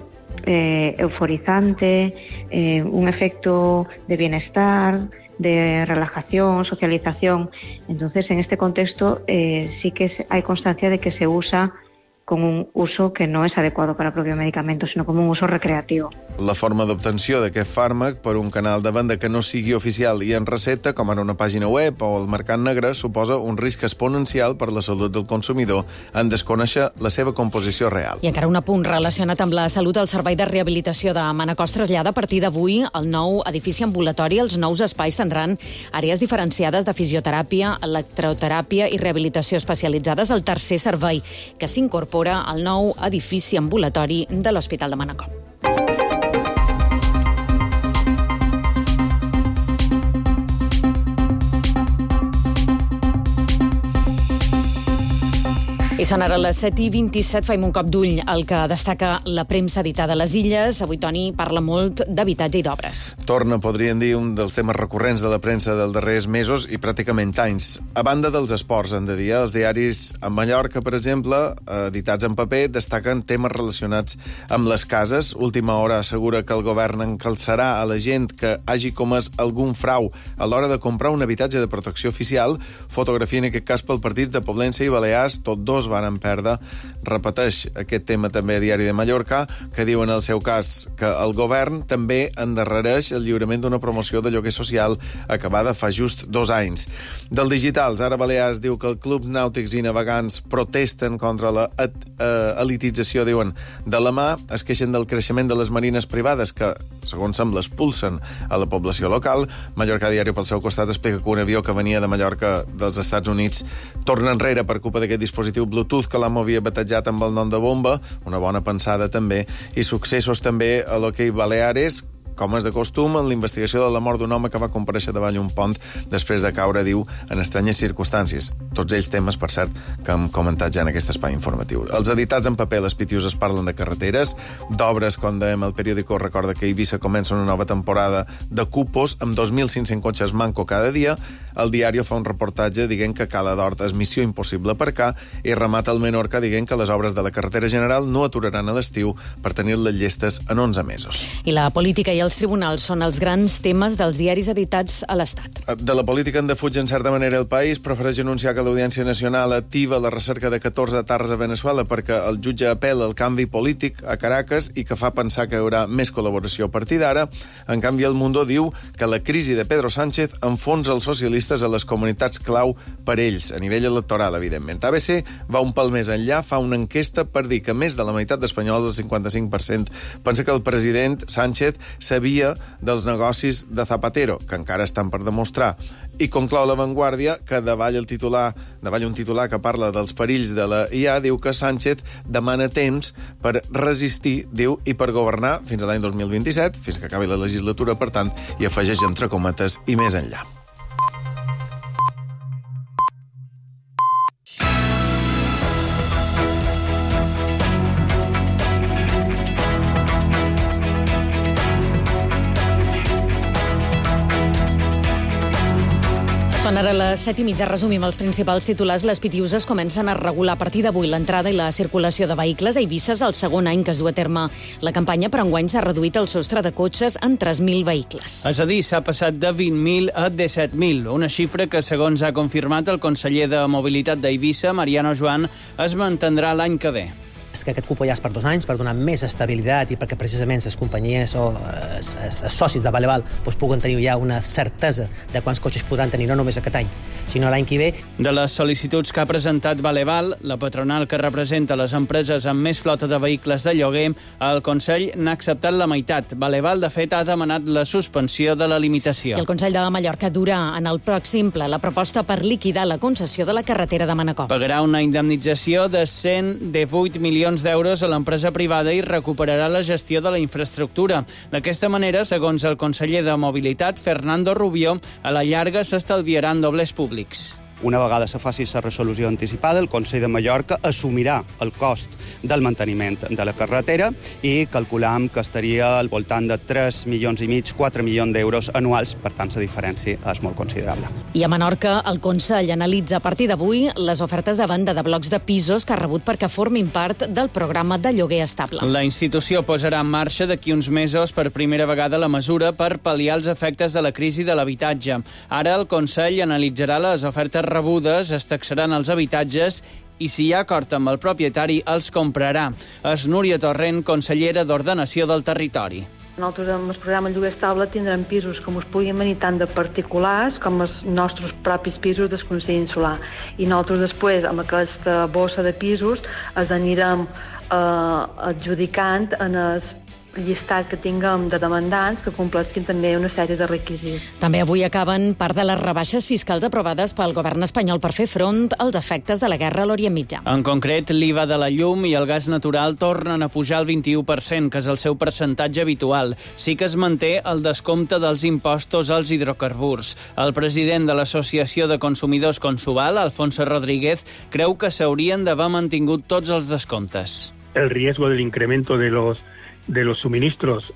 Speaker 23: euforizante, un efecto de bienestar, de relajación, socialización. Entonces, en este contexto sí que hay constancia de que se usa con un uso que no és adequado per al propi medicament, sinó com un uso recreatiu.
Speaker 18: La forma d'obtenció d'aquest fàrmac per un canal de venda que no sigui oficial i en recepta, com ara una pàgina web o el mercat negre, suposa un risc exponencial per la salut del consumidor en desconèixer la seva composició real.
Speaker 1: I encara un apunt relacionat amb la salut. El Servei de Rehabilitació de Manacor trasllada a partir d'avui el nou edifici ambulatori. Els nous espais tindran àrees diferenciades de fisioteràpia, electroteràpia i rehabilitació especialitzades. El tercer servei que s'incorpora al nou edifici ambulatori de l'Hospital de Manacor. I són ara les 7:27, faim un cop d'ull al que destaca la premsa editada a les Illes. Avui, Toni, parla molt d'habitatge i d'obres.
Speaker 18: Torna, podríem dir, un dels temes recurrents de la premsa dels darrers mesos i pràcticament anys. A banda dels esports, han de dir, els diaris a Mallorca, per exemple, editats en paper, destaquen temes relacionats amb les cases. Última Hora assegura que el govern encalçarà a la gent que hagi comès algun frau a l'hora de comprar un habitatge de protecció oficial. Fotografia, en aquest cas, pel partits de Poblença i Balears, tots dos van perdre. Repeteix aquest tema també a Diari de Mallorca, que diu en el seu cas que el govern també endarrereix el lliurament d'una promoció de lloguer social acabada fa just 2 anys. Del Digitals, ara Balears diu que el Club Nàutics i Navegants protesten contra la elitització, diuen, de la mà. Es queixen del creixement de les marines privades que, segons sembla, expulsen a la població local. Mallorca Diari, pel seu costat, explica que un avió que venia de Mallorca dels Estats Units torna enrere per culpa d'aquest dispositiu Bluetooth que l'amo havia batejat amb el nom de bomba, una bona pensada també, i successos també a l'hoquei Baleares, com és de costum, en l'investigació de la mort d'un home que va comparèixer davall un pont després de caure, diu, en estranyes circumstàncies. Tots ells temes, per cert, que hem comentat ja en aquest espai informatiu. Els editats en paper, les Pitiuses parlen de carreteres, d'obres, com dèiem, el periòdico recorda que Eivissa comença una nova temporada de cupos amb 2.500 cotxes manco cada dia. el Diario fa un reportatge dient que Cala d'Hort és missió impossible aparcar i remata el Menorca dient que les obres de la carretera general no aturaran a l'estiu per tenir les llestes en 11 mesos.
Speaker 1: I la política i els tribunals són els grans temes dels diaris editats a l'Estat.
Speaker 18: De la política en defuig, en certa manera, el País prefereix anunciar que l'Audiència Nacional activa la recerca de 14 etarres a Venezuela perquè el jutge apel·la al canvi polític a Caracas i que fa pensar que hi haurà més col·laboració a partir d'ara. En canvi, El Mundo diu que la crisi de Pedro Sánchez enfonsa els socialistes a les comunitats clau per ells, a nivell electoral, evidentment. ABC va un pal més enllà, fa una enquesta per dir que més de la meitat d'espanyols, el 55%, pensa que el president Sánchez sabia dels negocis de Zapatero, que encara estan per demostrar. I conclou La Vanguardia que davall un titular que parla dels perills de la IA, diu que Sánchez demana temps per resistir, diu, i per governar fins a l'any 2027, fins que acabi la legislatura, per tant, i afegeix entre cometes i més enllà.
Speaker 1: Són ara les 7:30. Resumim els principals titulars. Les Pitiuses comencen a regular a partir d'avui l'entrada i la circulació de vehicles a Eivissa. És el segon any que es du a terme la campanya, però enguany s'ha reduït el sostre de cotxes en 3.000 vehicles.
Speaker 3: És a dir, s'ha passat de 20.000 a 17.000, una xifra que, segons ha confirmat el conseller de Mobilitat d'Eivissa, Mariano Joan, es mantindrà l'any que ve.
Speaker 2: Que aquest cupo ja és per 2 anys, per donar més estabilitat i perquè precisament les companyies o els socis de Valeval puguen tenir ja una certesa de quants cotxes podran tenir, no només aquest any, sinó l'any que ve.
Speaker 3: De les sol·licituds que ha presentat Valeval, la patronal que representa les empreses amb més flota de vehicles de lloguer, el Consell n'ha acceptat la meitat. Valeval, de fet, ha demanat la suspensió de la limitació.
Speaker 1: I el Consell de Mallorca durà en el pròxim ple la proposta per liquidar la concessió de la carretera de Manacor.
Speaker 3: Pagarà una indemnització de 118 milions d'euros a l'empresa privada i recuperarà la gestió de la infraestructura. D'aquesta manera, segons el conseller de Mobilitat, Fernando Rubio, a la llarga s'estalviaran dobles públics.
Speaker 4: Una vegada se faci la resolució anticipada, el Consell de Mallorca assumirà el cost del manteniment de la carretera i calculam que estaria al voltant de 3,5 milions, 4 milions d'euros anuals, per tant, la diferència és molt considerable.
Speaker 1: I a Menorca, el Consell analitza a partir d'avui les ofertes de venda de blocs de pisos que ha rebut perquè formin part del programa de lloguer estable.
Speaker 3: La institució posarà en marxa d'aquí uns mesos per primera vegada la mesura per pal·liar els efectes de la crisi de l'habitatge. Ara el Consell analitzarà les ofertes rebudes, es taxaran els habitatges i, si hi ha acord amb el propietari, els comprarà. És Núria Torrent, consellera d'Ordenació del Territori.
Speaker 5: Nosaltres amb el programa Lloguer Estable tindrem pisos com us puguin venir tant de particulars com els nostres propis pisos del Consell Insular. I nosaltres després, amb aquesta bossa de pisos, els anirem adjudicant en el llistat que tinguem de demandants que compleixin també una sèrie de requisits.
Speaker 1: També avui acaben part de les rebaixes fiscals aprovades pel govern espanyol per fer front als efectes de la guerra a l'Orient Mitjà.
Speaker 3: En concret, l'IVA de la llum i el gas natural tornen a pujar al 21%, que és el seu percentatge habitual. Sí que es manté el descompte dels impostos als hidrocarburs. El president de l'Associació de Consumidors Consuval, Alfonso Rodríguez, creu que s'haurien d'haver mantingut tots els descomptes.
Speaker 6: El riesgo del incremento de los suministros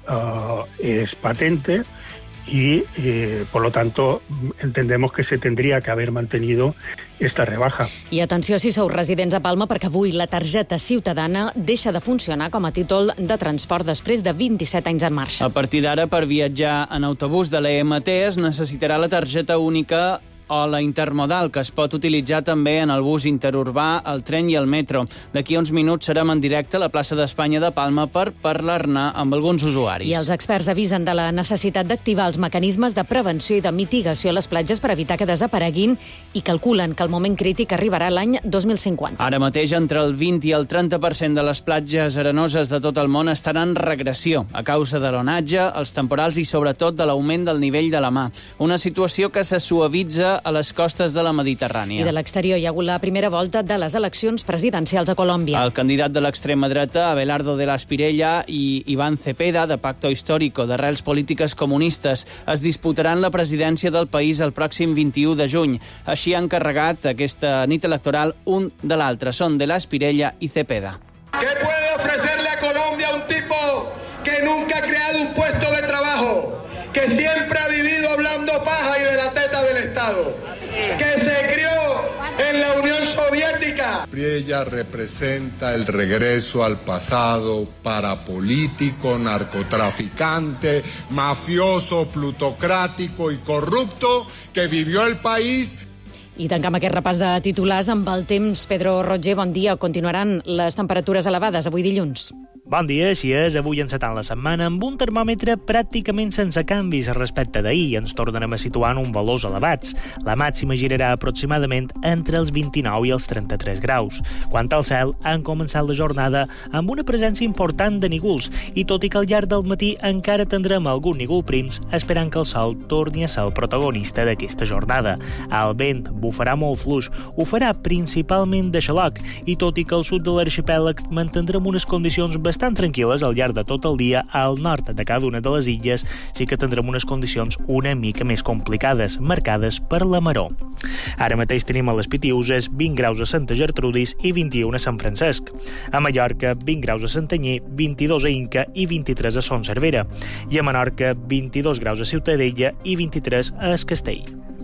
Speaker 6: es patente y, por lo tanto, entendemos que se tendría que haber mantenido esta rebaja.
Speaker 1: I atenció si sou residents a Palma, perquè avui la targeta ciutadana deixa de funcionar com a títol de transport després de 27 anys en marxa.
Speaker 3: A partir d'ara, per viatjar en autobús de l'EMT es necessitarà la targeta única o la intermodal, que es pot utilitzar també en el bus interurbà, el tren i el metro. D'aquí uns minuts serem en directe a la plaça d'Espanya de Palma per parlar-ne amb alguns usuaris.
Speaker 1: I els experts avisen de la necessitat d'activar els mecanismes de prevenció i de mitigació a les platges per evitar que desapareguin i calculen que el moment crític arribarà l'any 2050.
Speaker 3: Ara mateix, entre el 20 i el 30% de les platges arenoses de tot el món estan en regressió a causa de l'onatge, els temporals i sobretot de l'augment del nivell de la mar. Una situació que se suavitza a les costes de la Mediterrània.
Speaker 1: I de l'exterior hi ha hagut la primera volta de les eleccions presidencials a Colòmbia.
Speaker 3: El candidat de l'extrema dreta, Abelardo de la Espriella, i Iván Cepeda, de Pacto Histórico, d'arrels polítiques comunistes, es disputaran la presidència del país el pròxim 21 de juny. Així han carregat aquesta nit electoral un de l'altre. Són de la Espriella i Cepeda.
Speaker 8: ¿Qué puede ofrecerle a Colombia un tipo que nunca ha creado un puesto de trabajo, que siempre ha vivido hablando fumando paja y de la teta del Estado, que se crió en la Unión Soviética.
Speaker 10: Ella representa el regreso al pasado parapolítico, narcotraficante, mafioso, plutocrático y corrupto que vivió el país.
Speaker 1: I tancam aquest repàs de titulars amb el temps. Pedro Roger, bon dia. Continuaran les temperatures elevades avui dilluns.
Speaker 11: Bon dia, així és, avui encetant la setmana amb un termòmetre pràcticament sense canvis respecte d'ahir. Ens tornarem a situar en un valors elevats. La màxima girarà aproximadament entre els 29 i els 33 graus. Quant al cel, han començat la jornada amb una presència important de nígols i tot i que al llarg del matí encara tindrem algun nígol prims, esperant que el sol torni a ser el protagonista d'aquesta jornada. El vent bufarà molt fluix, ho farà principalment de xaloc i tot i que al sud de l'arxipèlag mantindrem unes condicions bastant tranquil·les al llarg de tot el dia, al nord de cada una de les illes sí que tindrem unes condicions una mica més complicades, marcades per la maror. Ara mateix tenim a les Pitiüses 20 graus a Santa Gertrudis i 21 a Sant Francesc. A Mallorca, 20 graus a Santanyí, 22 a Inca i 23 a Son Cervera. I a Menorca, 22 graus a Ciutadella i 23 a Es Castell.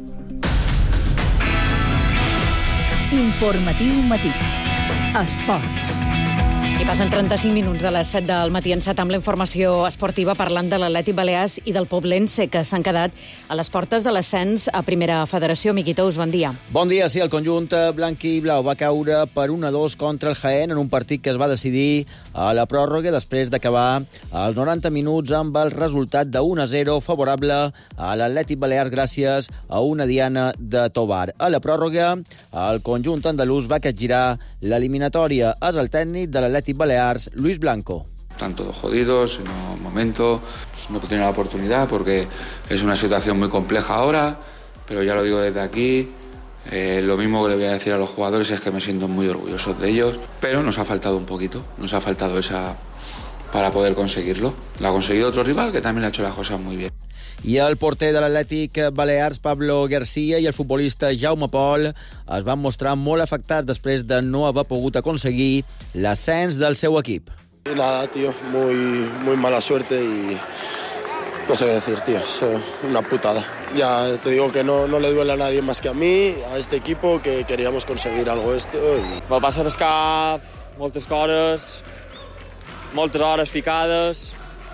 Speaker 9: Informatiu matí. Esports.
Speaker 1: I passen 35 minuts de les 7 del matí. Encetam la informació esportiva parlant de l'Atlètic Balears i del Poblense, que s'han quedat a les portes de l'ascens a Primera Federació. Miqui Tous, bon dia.
Speaker 12: Bon dia, sí, el conjunt blanc i blau va caure per 1-2 contra el Jaén en un partit que es va decidir a la pròrroga després d'acabar els 90 minuts amb el resultat de 1-0 favorable a l'Atlètic Balears gràcies a una diana de Tobar. A la pròrroga, el conjunt andalús va capgirar l'eliminatòria. És el tècnic de l'Atlètic Balears, Luis Blanco.
Speaker 24: Están todos jodidos, en un momento no tienen la oportunidad porque es una situación muy compleja ahora, pero ya lo digo desde aquí, lo mismo que le voy a decir a los jugadores es que me siento muy orgulloso de ellos, pero nos ha faltado un poquito, nos ha faltado esa para poder conseguirlo. Lo ha conseguido otro rival que también ha hecho las cosas muy bien.
Speaker 12: I el porter de l'Atlètic Balears, Pablo García, i el futbolista Jaume Pol es van mostrar molt afectats després de no haver pogut aconseguir l'ascens del seu equip.
Speaker 25: Y nada, tío, muy mala suerte y no sé qué decir, tío, es una putada. Ya te digo que no le duele a nadie más que a mí, a este equipo, que queríamos conseguir algo esto.
Speaker 26: Va passar pel cap moltes coses, moltes hores ficades,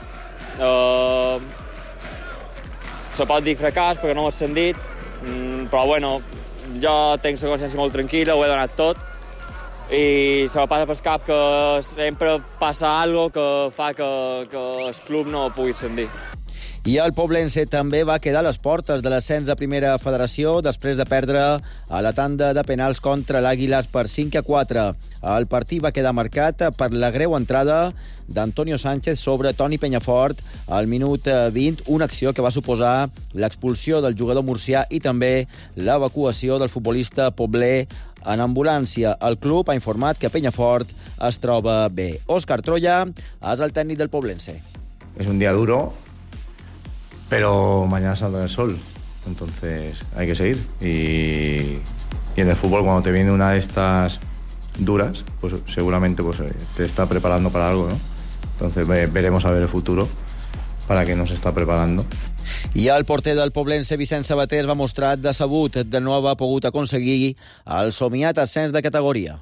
Speaker 26: se pot dir fracàs perquè no ho he dit, però bueno, jo tinc la consciència molt tranquil·la, ho he donat tot i se me passa pel cap que sempre passa alguna cosa que fa que el club no pugui ascendir.
Speaker 12: I el Poblense també va quedar a les portes de l'ascens a Primera Federació després de perdre a la tanda de penals contra l'Àguiles per 5-4. El partit va quedar marcat per la greu entrada d'Antonio Sánchez sobre Toni Penyafort al minut 20, una acció que va suposar l'expulsió del jugador murcià i també l'evacuació del futbolista poblé en ambulància. El club ha informat que Penyafort es troba bé. Òscar Troya és el tècnic del Poblense.
Speaker 27: És un dia duro, pero mañana saldrá el sol, entonces hay que seguir. Y en el fútbol, cuando te viene una de estas duras, pues seguramente pues, te está preparando para algo, ¿no? Entonces veremos a ver el futuro para qué nos está preparando.
Speaker 12: I el porter del Poblense, Vicent Sabater, es va mostrar decebut de no haver pogut aconseguir el somiat ascens de categoria.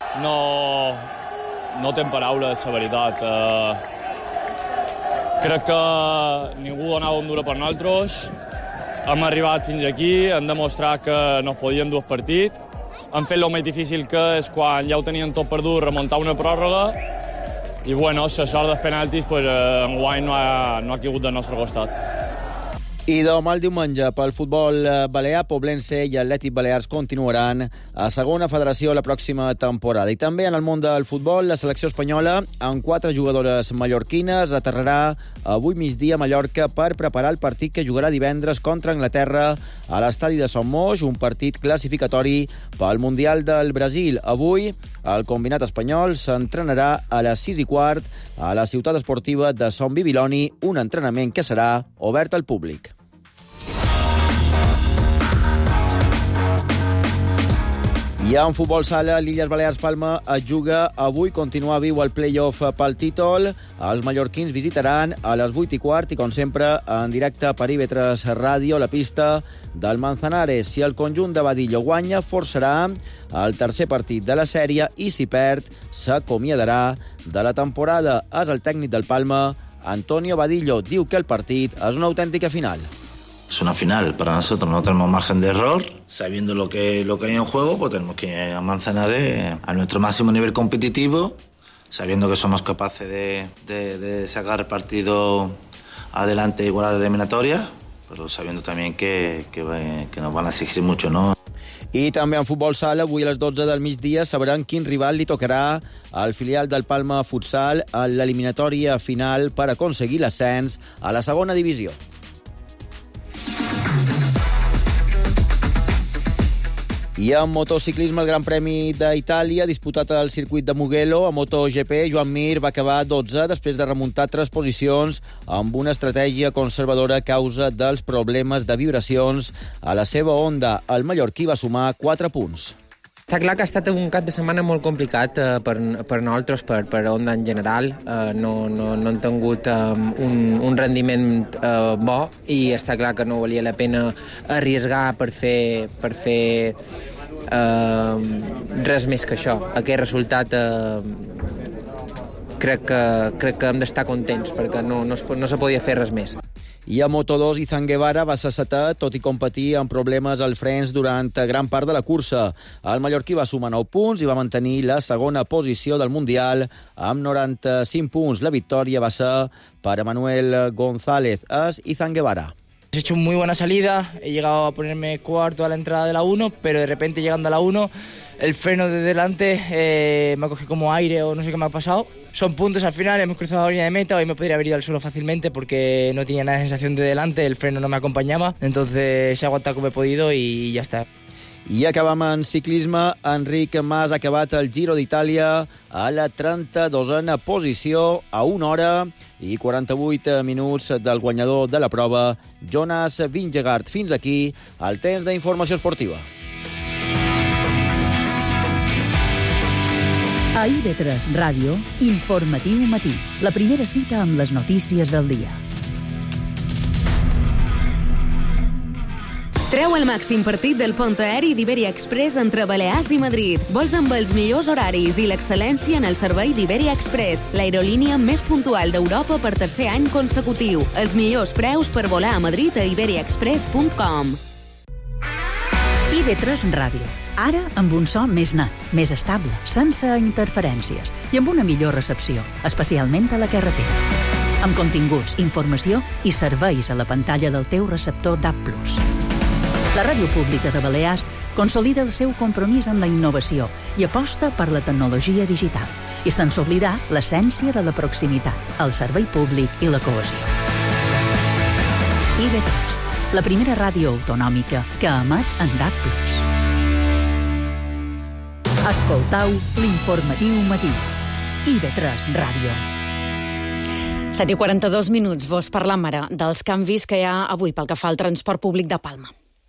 Speaker 26: No tinc paraules, la veritat. Crec que ningú donava un duro per nosaltres. Hem arribat fins aquí, hem demostrat que no podíem dur el partit. Hem fet el més difícil que és quan ja ho tenien tot perdut, remuntar una pròrroga. I bueno, la sort dels penaltis enguany no ha caigut del nostre costat.
Speaker 12: I demà el diumenge pel futbol balear, Poblense i Atlètic Balears continuaran a segona federació la pròxima temporada. I també en el món del futbol, la selecció espanyola, amb 4 jugadores mallorquines, aterrarà avui migdia a Mallorca per preparar el partit que jugarà divendres contra Anglaterra a l'estadi de Son Moix, un partit classificatori pel Mundial del Brasil. Avui, el combinat espanyol s'entrenarà a les 6:15 a la ciutat esportiva de Son Bibiloni, un entrenament que serà obert al públic. I en futbol sala, l'Illes Balears-Palma es juga avui, continua viu el play-off pel títol. Els mallorquins visitaran a les 8:15 i, com sempre, en directe per IB3 Ràdio, la pista del Manzanares. Si el conjunt de Badillo guanya, forçarà el tercer partit de la sèrie i, si perd, s'acomiadarà de la temporada. És el tècnic del Palma, Antonio Badillo. Diu que el partit és una autèntica final.
Speaker 13: Es una final, para nosotros no tenemos margen de error, sabiendo lo que hay en juego, pues tenemos que ir a Manzanares a nuestro máximo nivel competitivo, sabiendo que somos capaces de sacar el partido adelante igual a la eliminatoria, pero sabiendo también que nos van a exigir mucho, ¿no?
Speaker 12: I també en futbol sala, avui a les 12 del migdia sabrem quin rival li tocarà al filial del Palma Futsal a l'eliminatòria final per aconseguir l'ascens a la segona divisió. I en motociclisme, el Gran Premi d'Itàlia, disputat al circuit de Mugello, a MotoGP, Joan Mir va acabar 12 després de remuntar 3 posicions amb una estratègia conservadora a causa dels problemes de vibracions a la seva Honda. El mallorquí va sumar 4 punts.
Speaker 14: Està clar que ha estat un cap de setmana molt complicat per nosaltres, per Honda en general. No han tingut un rendiment bo i està clar que no valia la pena arriesgar per fer res més que això. Aquest resultat crec que hem d'estar contents perquè no se podia fer res més.
Speaker 12: I a Moto2, Izan Guevara va ser setè, tot i competir amb problemes als frens durant gran part de la cursa. El mallorquí va sumar 9 punts i va mantenir la segona posició del Mundial amb 95 punts. La victòria va ser per Manuel González. És Izan Guevara.
Speaker 15: He hecho muy buena salida, he llegado a ponerme cuarto a la entrada de la 1, pero de repente llegando a la 1, el freno de delante me ha cogido como aire o no sé qué me ha pasado. Son puntos al final, hemos cruzado la línea de meta, hoy me podría haber ido al suelo fácilmente porque no tenía nada de sensación de delante, el freno no me acompañaba, entonces he aguantado como he podido y ya está.
Speaker 12: I acabam en ciclisme. Enric Mas ha acabat el Giro d'Itàlia a la 32a posició, a 1 hora i 48 minuts del guanyador de la prova, Jonas Vingegaard. Fins aquí el temps d'informació esportiva.
Speaker 9: A IB3 Ràdio, Informatiu Matí. La primera cita amb les notícies del dia.
Speaker 16: Treu el màxim partit del pont aeri d'Iberia Express entre Balears i Madrid. Vols amb els millors horaris i l'excel·lència en el servei d'Iberia Express, l'aerolínia més puntual d'Europa per tercer any consecutiu. Els millors preus per volar a Madrid a iberiaexpress.com.
Speaker 9: IB3 Ràdio. Ara amb un so més net, més estable, sense interferències i amb una millor recepció, especialment a la carretera. Amb continguts, informació i serveis a la pantalla del teu receptor DAB+. La Ràdio Pública de Balears consolida el seu compromís amb la innovació i aposta per la tecnologia digital, i sense oblidar l'essència de la proximitat, el servei públic i la cohesió. IB3, la primera ràdio autonòmica que emet en DAB+. Escoltau l'Informatiu Matí. IB3 Ràdio.
Speaker 1: 7:42 minuts. Vos parlam ara dels canvis que hi ha avui pel que fa al transport públic de Palma.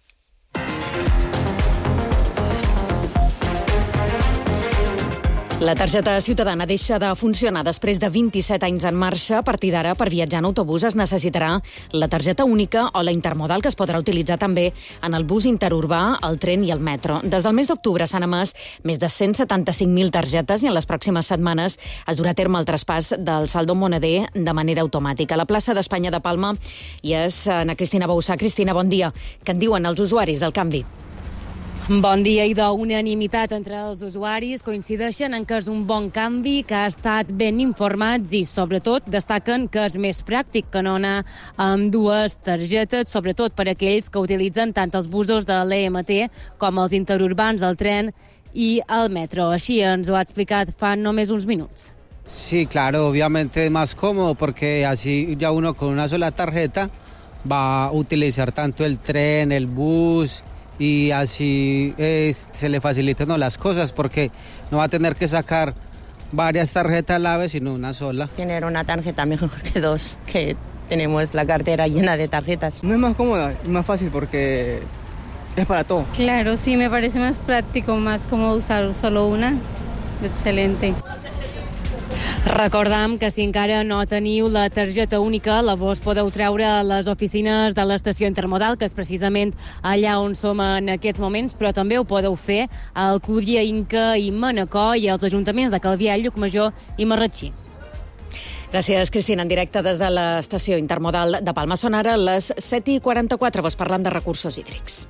Speaker 1: La targeta ciutadana deixa de funcionar després de 27 anys en marxa. A partir d'ara, per viatjar en autobús es necessitarà la targeta única o la intermodal, que es podrà utilitzar també en el bus interurbà, el tren i el metro. Des del mes d'octubre s'han emès més de 175.000 targetes i en les pròximes setmanes es durà a terme el traspàs del saldo moneder de manera automàtica. A la plaça d'Espanya de Palma hi és Ana Cristina Boussà. Cristina, bon dia. Què en diuen els usuaris del canvi?
Speaker 17: Bon dia, i d'unanimitat entre els usuaris coincideixen en que és un bon canvi, que ha estat ben informats i sobretot destaquen que és més pràctic que no anar amb dues targetes, sobretot per aquells que utilitzen tant els busos de l'EMT com els interurbans, el tren i el metro. Així ens ho ha explicat fa només uns minuts.
Speaker 19: Sí, claro, obviamente es más cómodo porque así ya uno con una sola tarjeta va a utilizar tanto el tren, el bus, y así se le facilitan las cosas porque no va a tener que sacar varias tarjetas a la vez, sino una sola.
Speaker 20: Tener una tarjeta mejor que dos, que tenemos la cartera llena de tarjetas.
Speaker 28: No es más cómoda, es más fácil porque
Speaker 2: Es para todo.
Speaker 4: Claro, sí, me parece más práctico, más cómodo usar solo una. Excelente.
Speaker 17: Recordam que si encara no teniu la targeta única, la vos podeu treure a les oficines de l'estació intermodal, que és precisament allà on som en aquests moments, però també ho podeu fer a Alcúdia, Inca i Manacor i als ajuntaments de Calvià, Llucmajor i Marratxí.
Speaker 1: Gràcies, Cristina. En directe des de l'estació intermodal de Palma. Són ara les 7:44. Vos parlant de recursos hídrics.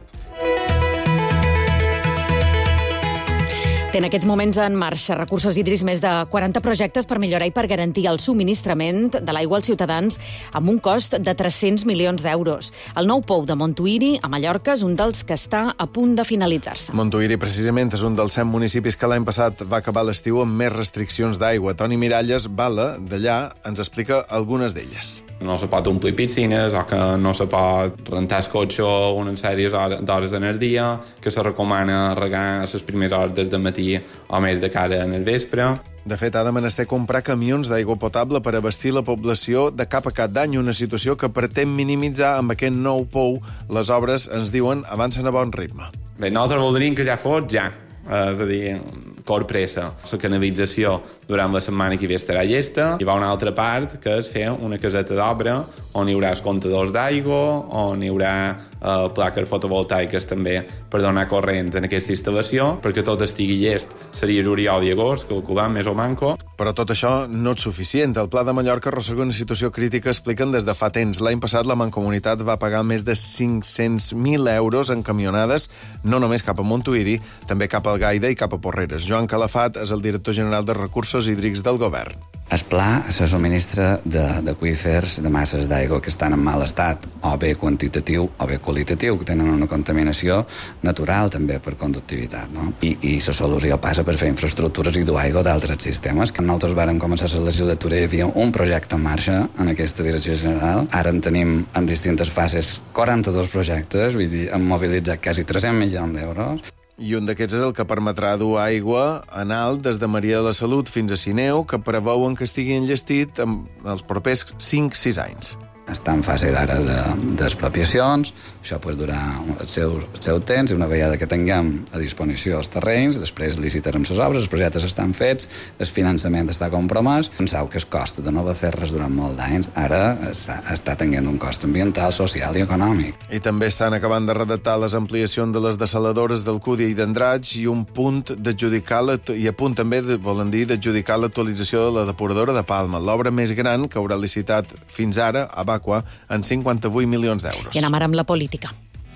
Speaker 1: Té en aquests moments en marxa Recursos Hídrics més de 40 projectes per millorar i per garantir el subministrament de l'aigua als ciutadans amb un cost de 300 milions d'euros. El nou pou de Montuïri, a Mallorca, és un dels que està a punt de finalitzar-se.
Speaker 7: Montuïri, precisament, és un dels 100 municipis que l'any passat va acabar l'estiu amb més restriccions d'aigua. Toni Miralles, Bala, d'allà, ens explica algunes d'elles.
Speaker 18: No se pot omplir piscines o que no se pot rentar el cotxe unes sèries d'hores en el dia, que se recomana regar a les primeres hores del matí o més de cara en el vespre.
Speaker 7: De fet, ha de menester comprar camions d'aigua potable per abastir la població de cap a cap d'any, una situació que pretén minimitzar amb aquest nou pou. Les obres, ens diuen, avancen a bon ritme.
Speaker 18: Bé, nosaltres voldríem que ja fos ja. És a dir, cor pressa. La canalització durant la setmana que hi estarà llesta. Hi va una altra part, que és fer una caseta d'obra on hi haurà els comptadors d'aigua, on hi haurà plaques fotovoltaiques també per donar corrent en aquesta instal·lació, perquè tot estigui llest. Seria juliol i agost, calculant més o manco.
Speaker 7: Però tot això no és suficient. El Pla de Mallorca arrossega una situació crítica, expliquen des de fa temps. L'any passat la Mancomunitat va pagar més de 500.000 euros en camionades, no només cap a Montuïri, també cap al Gaida i cap a Porreres. Joan Calafat és el director general de Recursos Hídrics del Govern.
Speaker 21: El pla se subministra d'aqüífers de masses d'aigua que estan en mal estat, o bé quantitatiu o bé qualitatiu, que tenen una contaminació natural també per conductivitat, no? I la solució passa per fer infraestructures i dur aigua d'altres sistemes. Que nosaltres vàrem començar la legislatura i hi havia un projecte en marxa en aquesta direcció general. Ara en tenim en distintes fases 42 projectes, vull dir, hem mobilitzat quasi 300 milions d'euros.
Speaker 7: I un d'aquests és el que permetrà dur aigua en alt des de Maria de la Salut fins a Sineu, que preveuen que estigui enllestit en els propers 5-6 anys.
Speaker 21: Està en fase d'ara d'expropiacions, això pot durar el seu temps, i una vegada que tinguem a disposició els terrenys, després licitarem les obres, els projectes estan fets, el finançament està compromès. Penseu que el cost de no haver fet res durant molt d'anys ara està tenint un cost ambiental, social i econòmic.
Speaker 7: I també estan acabant de redactar les ampliacions de les desaladores d'Alcúdia i d'Andratx i un punt d'adjudicar i a punt també, volen dir, d'adjudicar l'actualització de la depuradora de Palma, l'obra més gran que haurà licitat fins ara a en 58 milions d'euros.
Speaker 1: I anem ara amb la política.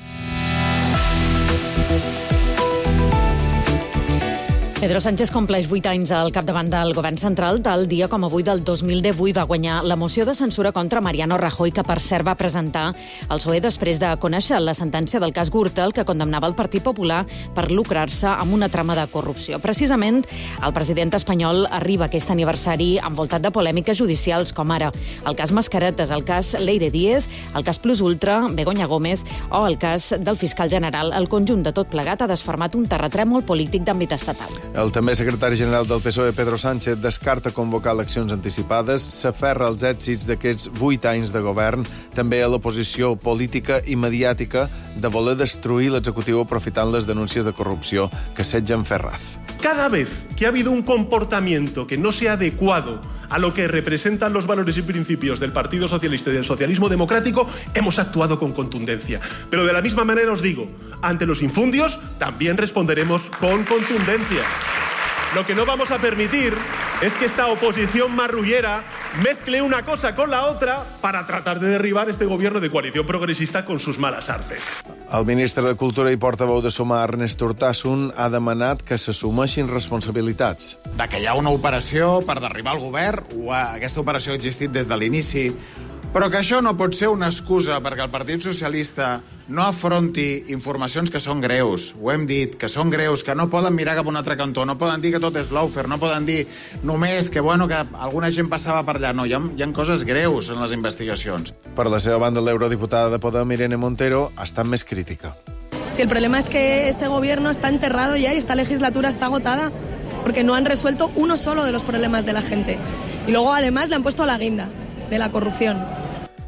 Speaker 1: Pedro Sánchez compleix 8 anys al capdavant del govern central. Tal dia com avui del 2018 va guanyar la moció de censura contra Mariano Rajoy, que per cert va presentar el PSOE després de conèixer la sentència del cas Gürtel, que condemnava el Partit Popular per lucrar-se amb una trama de corrupció. Precisament, el president espanyol arriba a aquest aniversari envoltat de polèmiques judicials, com ara el cas Mascaretes, el cas Leire Díez, el cas Plus Ultra, Begoña Gómez o el cas del fiscal general. El conjunt de tot plegat ha desfermat un terratrèmol polític d'àmbit estatal.
Speaker 7: El també secretari general del PSOE, Pedro Sánchez, descarta convocar eleccions anticipades, s'aferra als èxits d'aquests 8 anys de govern, també a l'oposició política i mediàtica de voler destruir l'executiu aprofitant les denúncies de corrupció que assetgen Ferraz.
Speaker 22: Cada vez que ha habido un comportamiento que no sea adecuado a lo que representan los valores y principios del Partido Socialista y del socialismo democrático, hemos actuado con contundencia. Pero de la misma manera os digo, ante los infundios también responderemos con contundencia. Lo que no vamos a permitir es que esta oposición marrullera mezcle una cosa con la otra para tratar de derribar este gobierno de coalición progresista con sus malas artes.
Speaker 7: El ministre de Cultura i portaveu de Sumar, Ernest Urtasun, ha demanat que s'assumeixin responsabilitats.
Speaker 23: Que hi ha una operació per derribar el govern, aquesta operació ha existit des de l'inici, però que això no pot ser una excusa perquè el Partit Socialista no afronti informacions que són greus, ho hem dit, que són greus, que no poden mirar cap a un altre cantó, no poden dir que tot és lawfare, no poden dir només que, que alguna gent passava per allà. No, hi ha coses greus en les investigacions.
Speaker 7: Per la seva banda, l'eurodiputada de Podem, Irene Montero, ha estat més crítica.
Speaker 28: Si el problema es que este gobierno está enterrado ya y esta legislatura está agotada, porque no han resuelto uno solo de los problemas de la gente. Y luego, además, le han puesto la guinda de la corrupción.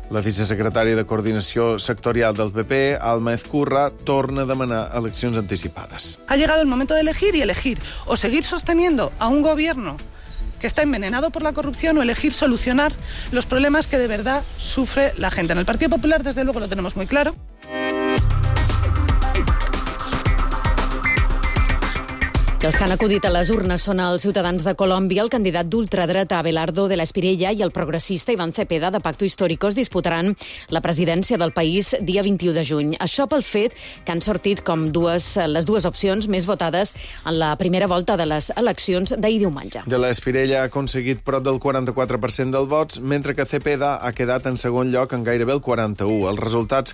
Speaker 7: La vicesecretària de Coordinació Sectorial del PP, Alma Ezcurra, torna a demanar eleccions anticipades.
Speaker 2: Ha llegado el momento de elegir y elegir o seguir sosteniendo a un gobierno que está envenenado por la corrupción o elegir solucionar los problemas que de verdad sufre la gente. En el Partido Popular, desde luego, lo tenemos muy claro.
Speaker 1: I els que han acudit a les urnes són els ciutadans de Colòmbia. El candidat d'ultradreta Abelardo de la Espriella i el progressista Iván Cepeda de Pacto Históricos disputaran la presidència del país dia 21 de juny. Això pel fet que han sortit com les dues opcions més votades en la primera volta de les eleccions d'ahir diumenge.
Speaker 7: De la Espriella ha aconseguit prop del 44% dels vots, mentre que Cepeda ha quedat en segon lloc en gairebé el 41%. Uns resultats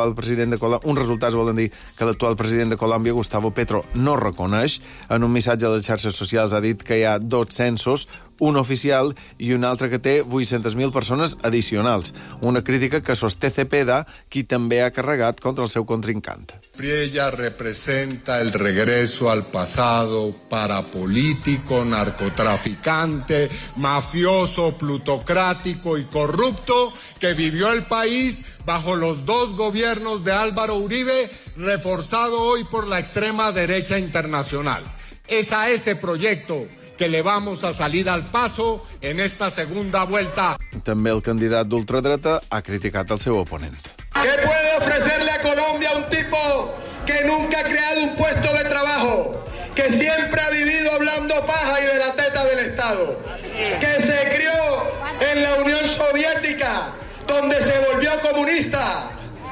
Speaker 7: volen dir que l'actual president de Colòmbia, Gustavo Petro, no reconeix. En un missatge a les xarxes socials ha dit que hi ha 2 censos, un oficial i un altre que té 800.000 persones addicionals. Una crítica que sosté Cepeda, qui també ha carregat contra el seu contrincant.
Speaker 3: Espriella representa el regreso al pasado parapolítico, narcotraficante, mafioso, plutocrático y corrupto que vivió el país bajo los 2 gobiernos de Álvaro Uribe, reforzado hoy por la extrema derecha internacional. Es a ese proyecto que le vamos a salir al paso en esta segunda vuelta.
Speaker 7: També el candidat d'ultradreta ha criticat el seu oponent.
Speaker 5: ¿Qué puede ofrecerle a Colombia un tipo que nunca ha creado un puesto de trabajo, que siempre ha vivido hablando paja y de la teta del Estado, que se crió en la Unión Soviética, donde se volvió comunista,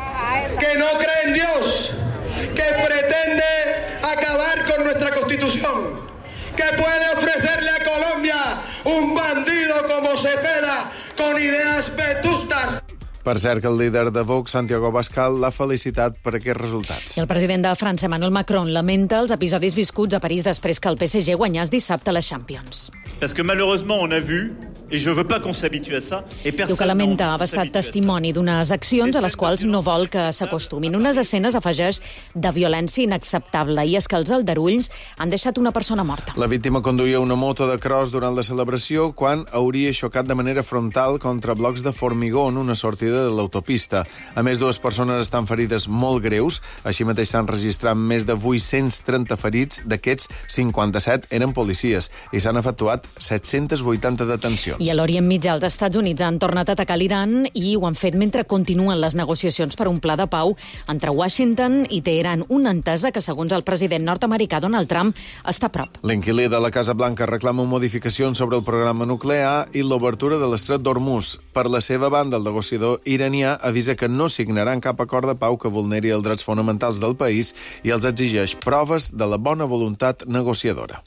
Speaker 5: que no cree en Dios, que pretende acabar con nuestra Constitución? ¿Qué puede ofrecerle a Colombia un bandido como Cepeda con ideas vetustas?
Speaker 7: Per cert, que el líder de Vox, Santiago Abascal, l'ha felicitat per aquests resultats.
Speaker 1: I el president de França, Emmanuel Macron, lamenta els episodis viscuts a París després que el PSG guanyés dissabte les Champions.
Speaker 6: Parce que malheureusement on a vu, et je veux pas qu'on s'habitue à ça, et
Speaker 1: Diu que
Speaker 6: personne
Speaker 1: lamenta haver estat testimoni d'unes accions a les quals no vol que s'acostumin. Unes escenes, afegeix, de violència inacceptable, i és que els aldarulls han deixat una persona morta.
Speaker 7: La víctima conduïa una moto de cross durant la celebració quan hauria xocat de manera frontal contra blocs de formigó en una sortida de l'autopista. A més, 2 persones estan ferides molt greus. Així mateix s'han registrat més de 830 ferits. D'aquests, 57 eren policies i s'han efectuat 780 detencions.
Speaker 1: I a l'Orient Mitjà, els Estats Units han tornat a atacar l'Iran i ho han fet mentre continuen les negociacions per un pla de pau entre Washington i Teheran, una entesa que, segons el president nord-americà Donald Trump, està a prop.
Speaker 7: L'inquilí de la Casa Blanca reclama modificacions sobre el programa nuclear i l'obertura de l'estret d'Hormuz. Per la seva banda, el negociador iranià avisa que no signaran cap acord de pau que vulneri els drets fonamentals del país i els exigeix proves de la bona voluntat negociadora.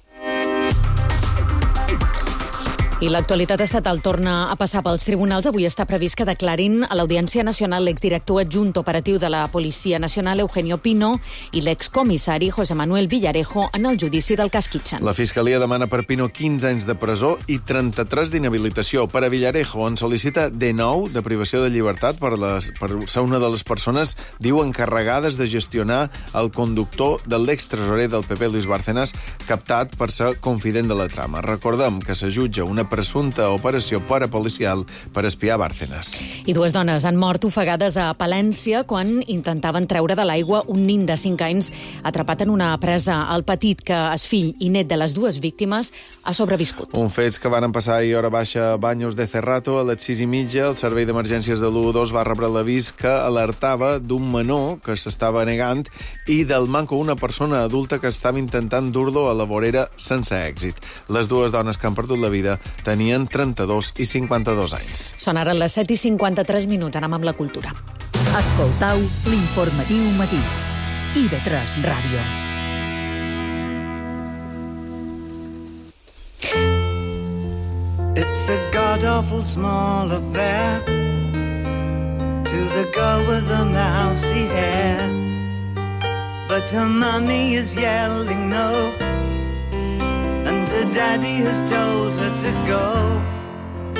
Speaker 1: I l'actualitat estatal torna a passar pels tribunals. Avui està previst que declarin a l'Audiència Nacional l'exdirector adjunt operatiu de la Policia Nacional, Eugenio Pino, i l'excomissari José Manuel Villarejo en el judici del cas Kitchen.
Speaker 7: La Fiscalia demana per Pino 15 anys de presó i 33 d'inhabilitació. Per a Villarejo en sol·licita de nou de privació de llibertat per ser una de les persones, diu, encarregades de gestionar el conductor de l'extresorer del PP, Luis Bárcenas, captat per ser confident de la trama. Recordem que se jutja una presumpta operació parapolicial per espiar Bárcenas.
Speaker 1: I 2 dones han mort ofegades a Palència quan intentaven treure de l'aigua un nin de 5 anys atrapat en una presa. El petit, que és fill i net de les 2 víctimes, ha sobreviscut.
Speaker 7: Un fets que van passar ahir hora baixa a Baños de Cerrato. A les 6:30 el servei d'emergències de l'112 va rebre l'avís que alertava d'un menor que s'estava negant i del manco una persona adulta que estava intentant dur-lo a la vorera sense èxit. Les 2 dones que han perdut la vida tenien 32 i 52 anys.
Speaker 1: Són ara les 7:53. Anem amb la cultura.
Speaker 9: Escoltau l'informatiu matí. IB3 Ràdio.
Speaker 8: It's a god-awful small affair to the girl with the mousy hair, but her mommy is yelling no, and her daddy has told her to go.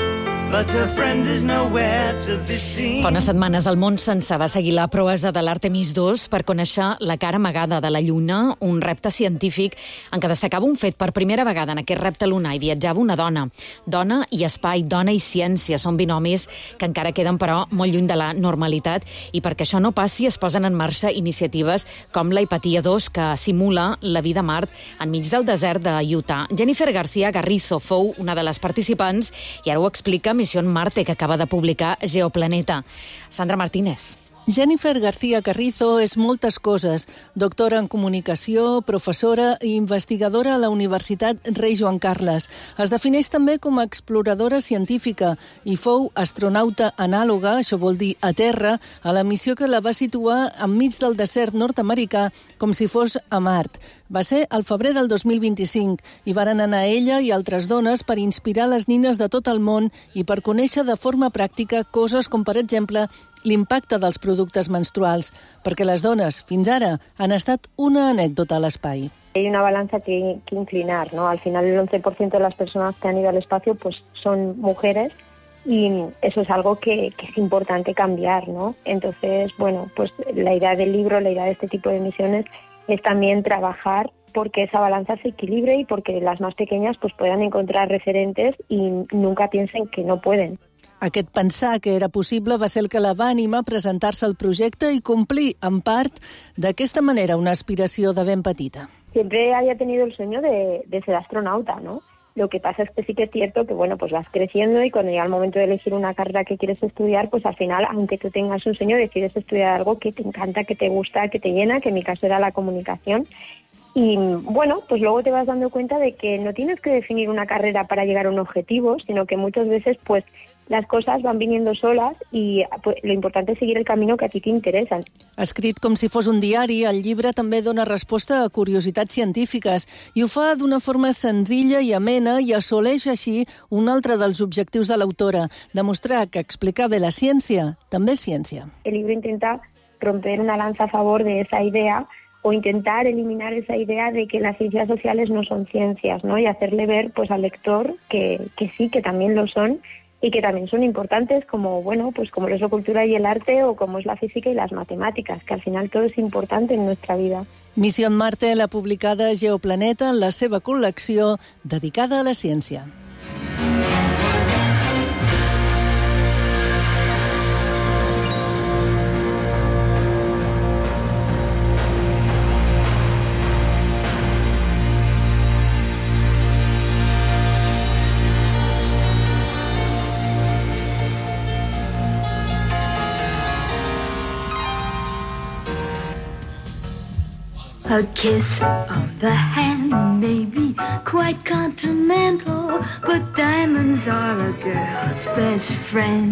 Speaker 8: but a friend is nowhere to be seen.
Speaker 1: Fa unes setmanes el món sense va seguir la proesa de l'Artemis II per conèixer la cara amagada de la Lluna, un repte científic en què destacava un fet. Per primera vegada en aquest repte lunar hi viatjava una dona. Dona i espai, dona i ciència són binomis que encara queden, però, molt lluny de la normalitat, i perquè això no passi es posen en marxa iniciatives com la Hipatia 2, que simula la vida a Mart enmig del desert de Utah. Jennifer García Garrizo fou una de les participants i ara ho explica Misión Marte, que acaba de publicar Geoplaneta. Sandra Martínez.
Speaker 10: Jennifer García Carrizo és moltes coses. Doctora en comunicació, professora i investigadora a la Universitat Rei Joan Carles. Es defineix també com a exploradora científica i fou astronauta anàloga, això vol dir a terra, a la missió que la va situar enmig del desert nord-americà com si fos a Mart. Va ser al febrer del 2025 i varen anar ella i altres dones per inspirar les nines de tot el món i per conèixer de forma pràctica coses com, per exemple, l'impacte dels productes menstruals, perquè les dones, fins ara, han estat una anècdota a l'espai.
Speaker 11: Hay una balanza que inclinar, ¿no? Al final el 11% de las personas que han ido al espacio pues son mujeres y eso es algo que es importante cambiar, ¿no? Entonces, bueno, pues la idea del libro, la idea de este tipo de misiones es también trabajar porque esa balanza se equilibre y porque las más pequeñas pues puedan encontrar referentes y nunca piensen que no pueden.
Speaker 10: Aquest pensar que era possible va ser el que la va animar a presentar-se al projecte i complir, en part, d'aquesta manera una aspiració de ben petita.
Speaker 11: Siempre había tenido el sueño de ser astronauta, ¿no? Lo que pasa es que sí que es cierto que, bueno, pues vas creciendo y cuando llega el momento de elegir una carrera que quieres estudiar, pues al final, aunque tú tengas un sueño, decides estudiar algo que te encanta, que te gusta, que te llena, que en mi caso era la comunicación. Y bueno, pues luego te vas dando cuenta de que no tienes que definir una carrera para llegar a un objetivo, sino que muchas veces, pues, las cosas van viniendo solas i pues, lo importante és seguir el camino que a ti t'interessa.
Speaker 10: Escrit com si fos un diari, el llibre també dona resposta a curiositats científiques i ho fa d'una forma senzilla i amena i assoleix així un altre dels objectius de l'autora, demostrar que explicar bé la ciència també és ciència.
Speaker 11: El libro intenta romper una lanza a favor de esa idea o intentar eliminar esa idea de que las ciencias sociales no son ciencias, ¿no? Y hacerle ver pues al lector que sí, que también lo son y que también son importantes como, bueno, pues como es la cultura y el arte o como es la física y las matemáticas, que al final todo es importante en nuestra vida.
Speaker 10: Misión Marte l'ha publicada Geoplaneta en la seva col·lecció dedicada a la ciència.
Speaker 13: A kiss of the hand may be quite continental, but diamonds are a girl's best friend.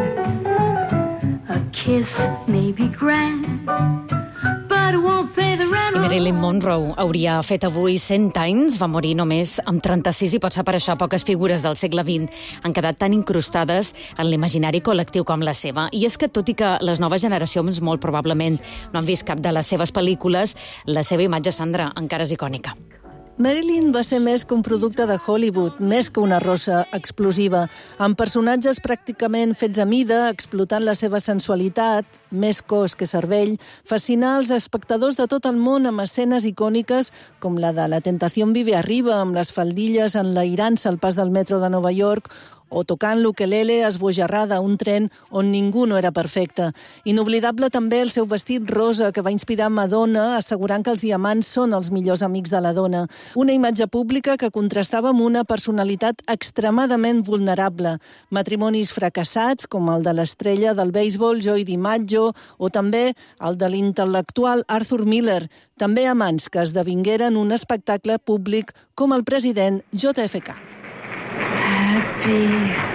Speaker 13: A kiss may be grand, but won't pay the rent.
Speaker 1: I Marilyn Monroe hauria fet avui 100 anys, va morir només amb 36 i potser per això poques figures del segle XX han quedat tan incrustades en l'imaginari col·lectiu com la seva. I és que, tot i que les noves generacions molt probablement no han vist cap de les seves pel·lícules, la seva imatge, Sandra, encara és icònica.
Speaker 10: Marilyn va ser més que un producte de Hollywood, més que una rossa explosiva, amb personatges pràcticament fets a mida, explotant la seva sensualitat, més cos que cervell, fascinar els espectadors de tot el món amb escenes icòniques com la de La tentació vive arriba, amb les faldilles enlairant-se al pas del metro de Nova York, o tocant l'ukelele esbojarrada a un tren on ningú no era perfecte. Inoblidable també el seu vestit rosa que va inspirar Madonna, assegurant que els diamants són els millors amics de la dona. Una imatge pública que contrastava amb una personalitat extremadament vulnerable. Matrimonis fracassats, com el de l'estrella del béisbol Joey DiMaggio, o també el de l'intel·lectual Arthur Miller, també amants que esdevingueren un espectacle públic com el president JFK.
Speaker 13: Happy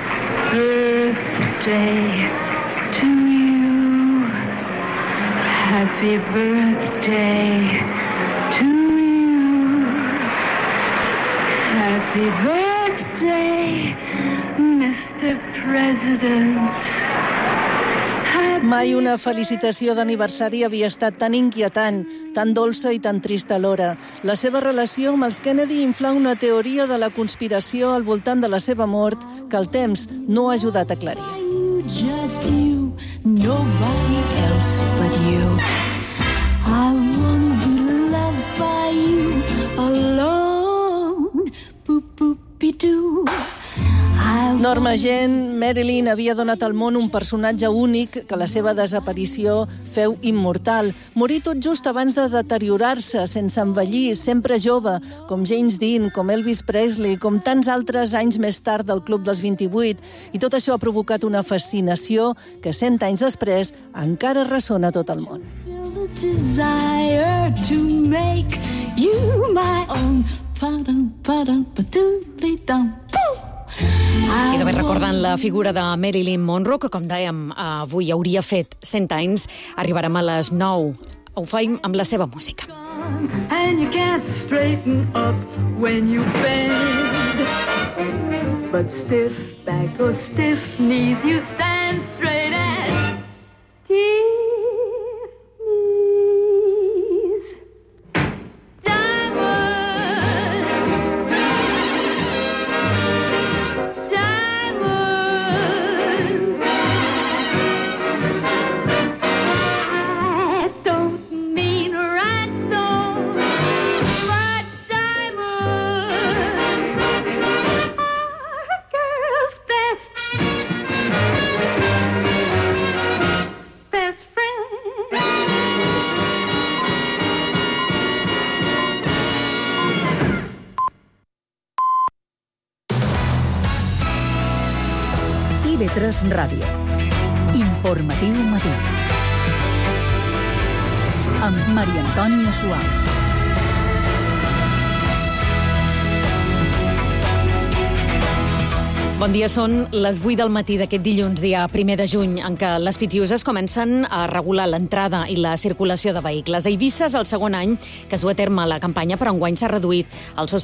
Speaker 13: birthday to you. Happy birthday to you. Happy birthday, Mr. President. Happy
Speaker 10: Mai una felicitació d'aniversari havia estat tan inquietant, tan dolça i tan trista alhora. La seva relació amb els Kennedy infla una teoria de la conspiració al voltant de la seva mort que el temps no ha ajudat a aclarir.
Speaker 13: Just you, nobody else but you. I wanna be loved by you alone. Boop-boop-be-doo.
Speaker 10: Norma Jean, Marilyn havia donat al món un personatge únic que la seva desaparició feu immortal. Morir tot just abans de deteriorar-se, sense envellir, sempre jove, com James Dean, com Elvis Presley, com tants altres anys més tard del Club dels 28. I tot això ha provocat una fascinació que 100 anys després encara ressona a tot el món.
Speaker 13: Desire to make you my own.
Speaker 1: I també recordant la figura de Marilyn Monroe, que com dèiem avui hauria fet 100 anys, arribarem a les 9. Ho faim amb la seva música.
Speaker 13: And you can't straighten up when you bend. But stiff back or stiff knees, you stand straight and stiff knees.
Speaker 9: TV3 Ràdio. Informatiu matí. Amb Maria Antònia Suau.
Speaker 1: Bon dia, són les 8 del matí d'aquest dilluns, dia 1 de juny, en què les Pitiuses comencen a regular l'entrada i la circulació de vehicles. A Eivissa és el segon any que es du a terme la campanya, però enguany s'ha reduït el sostre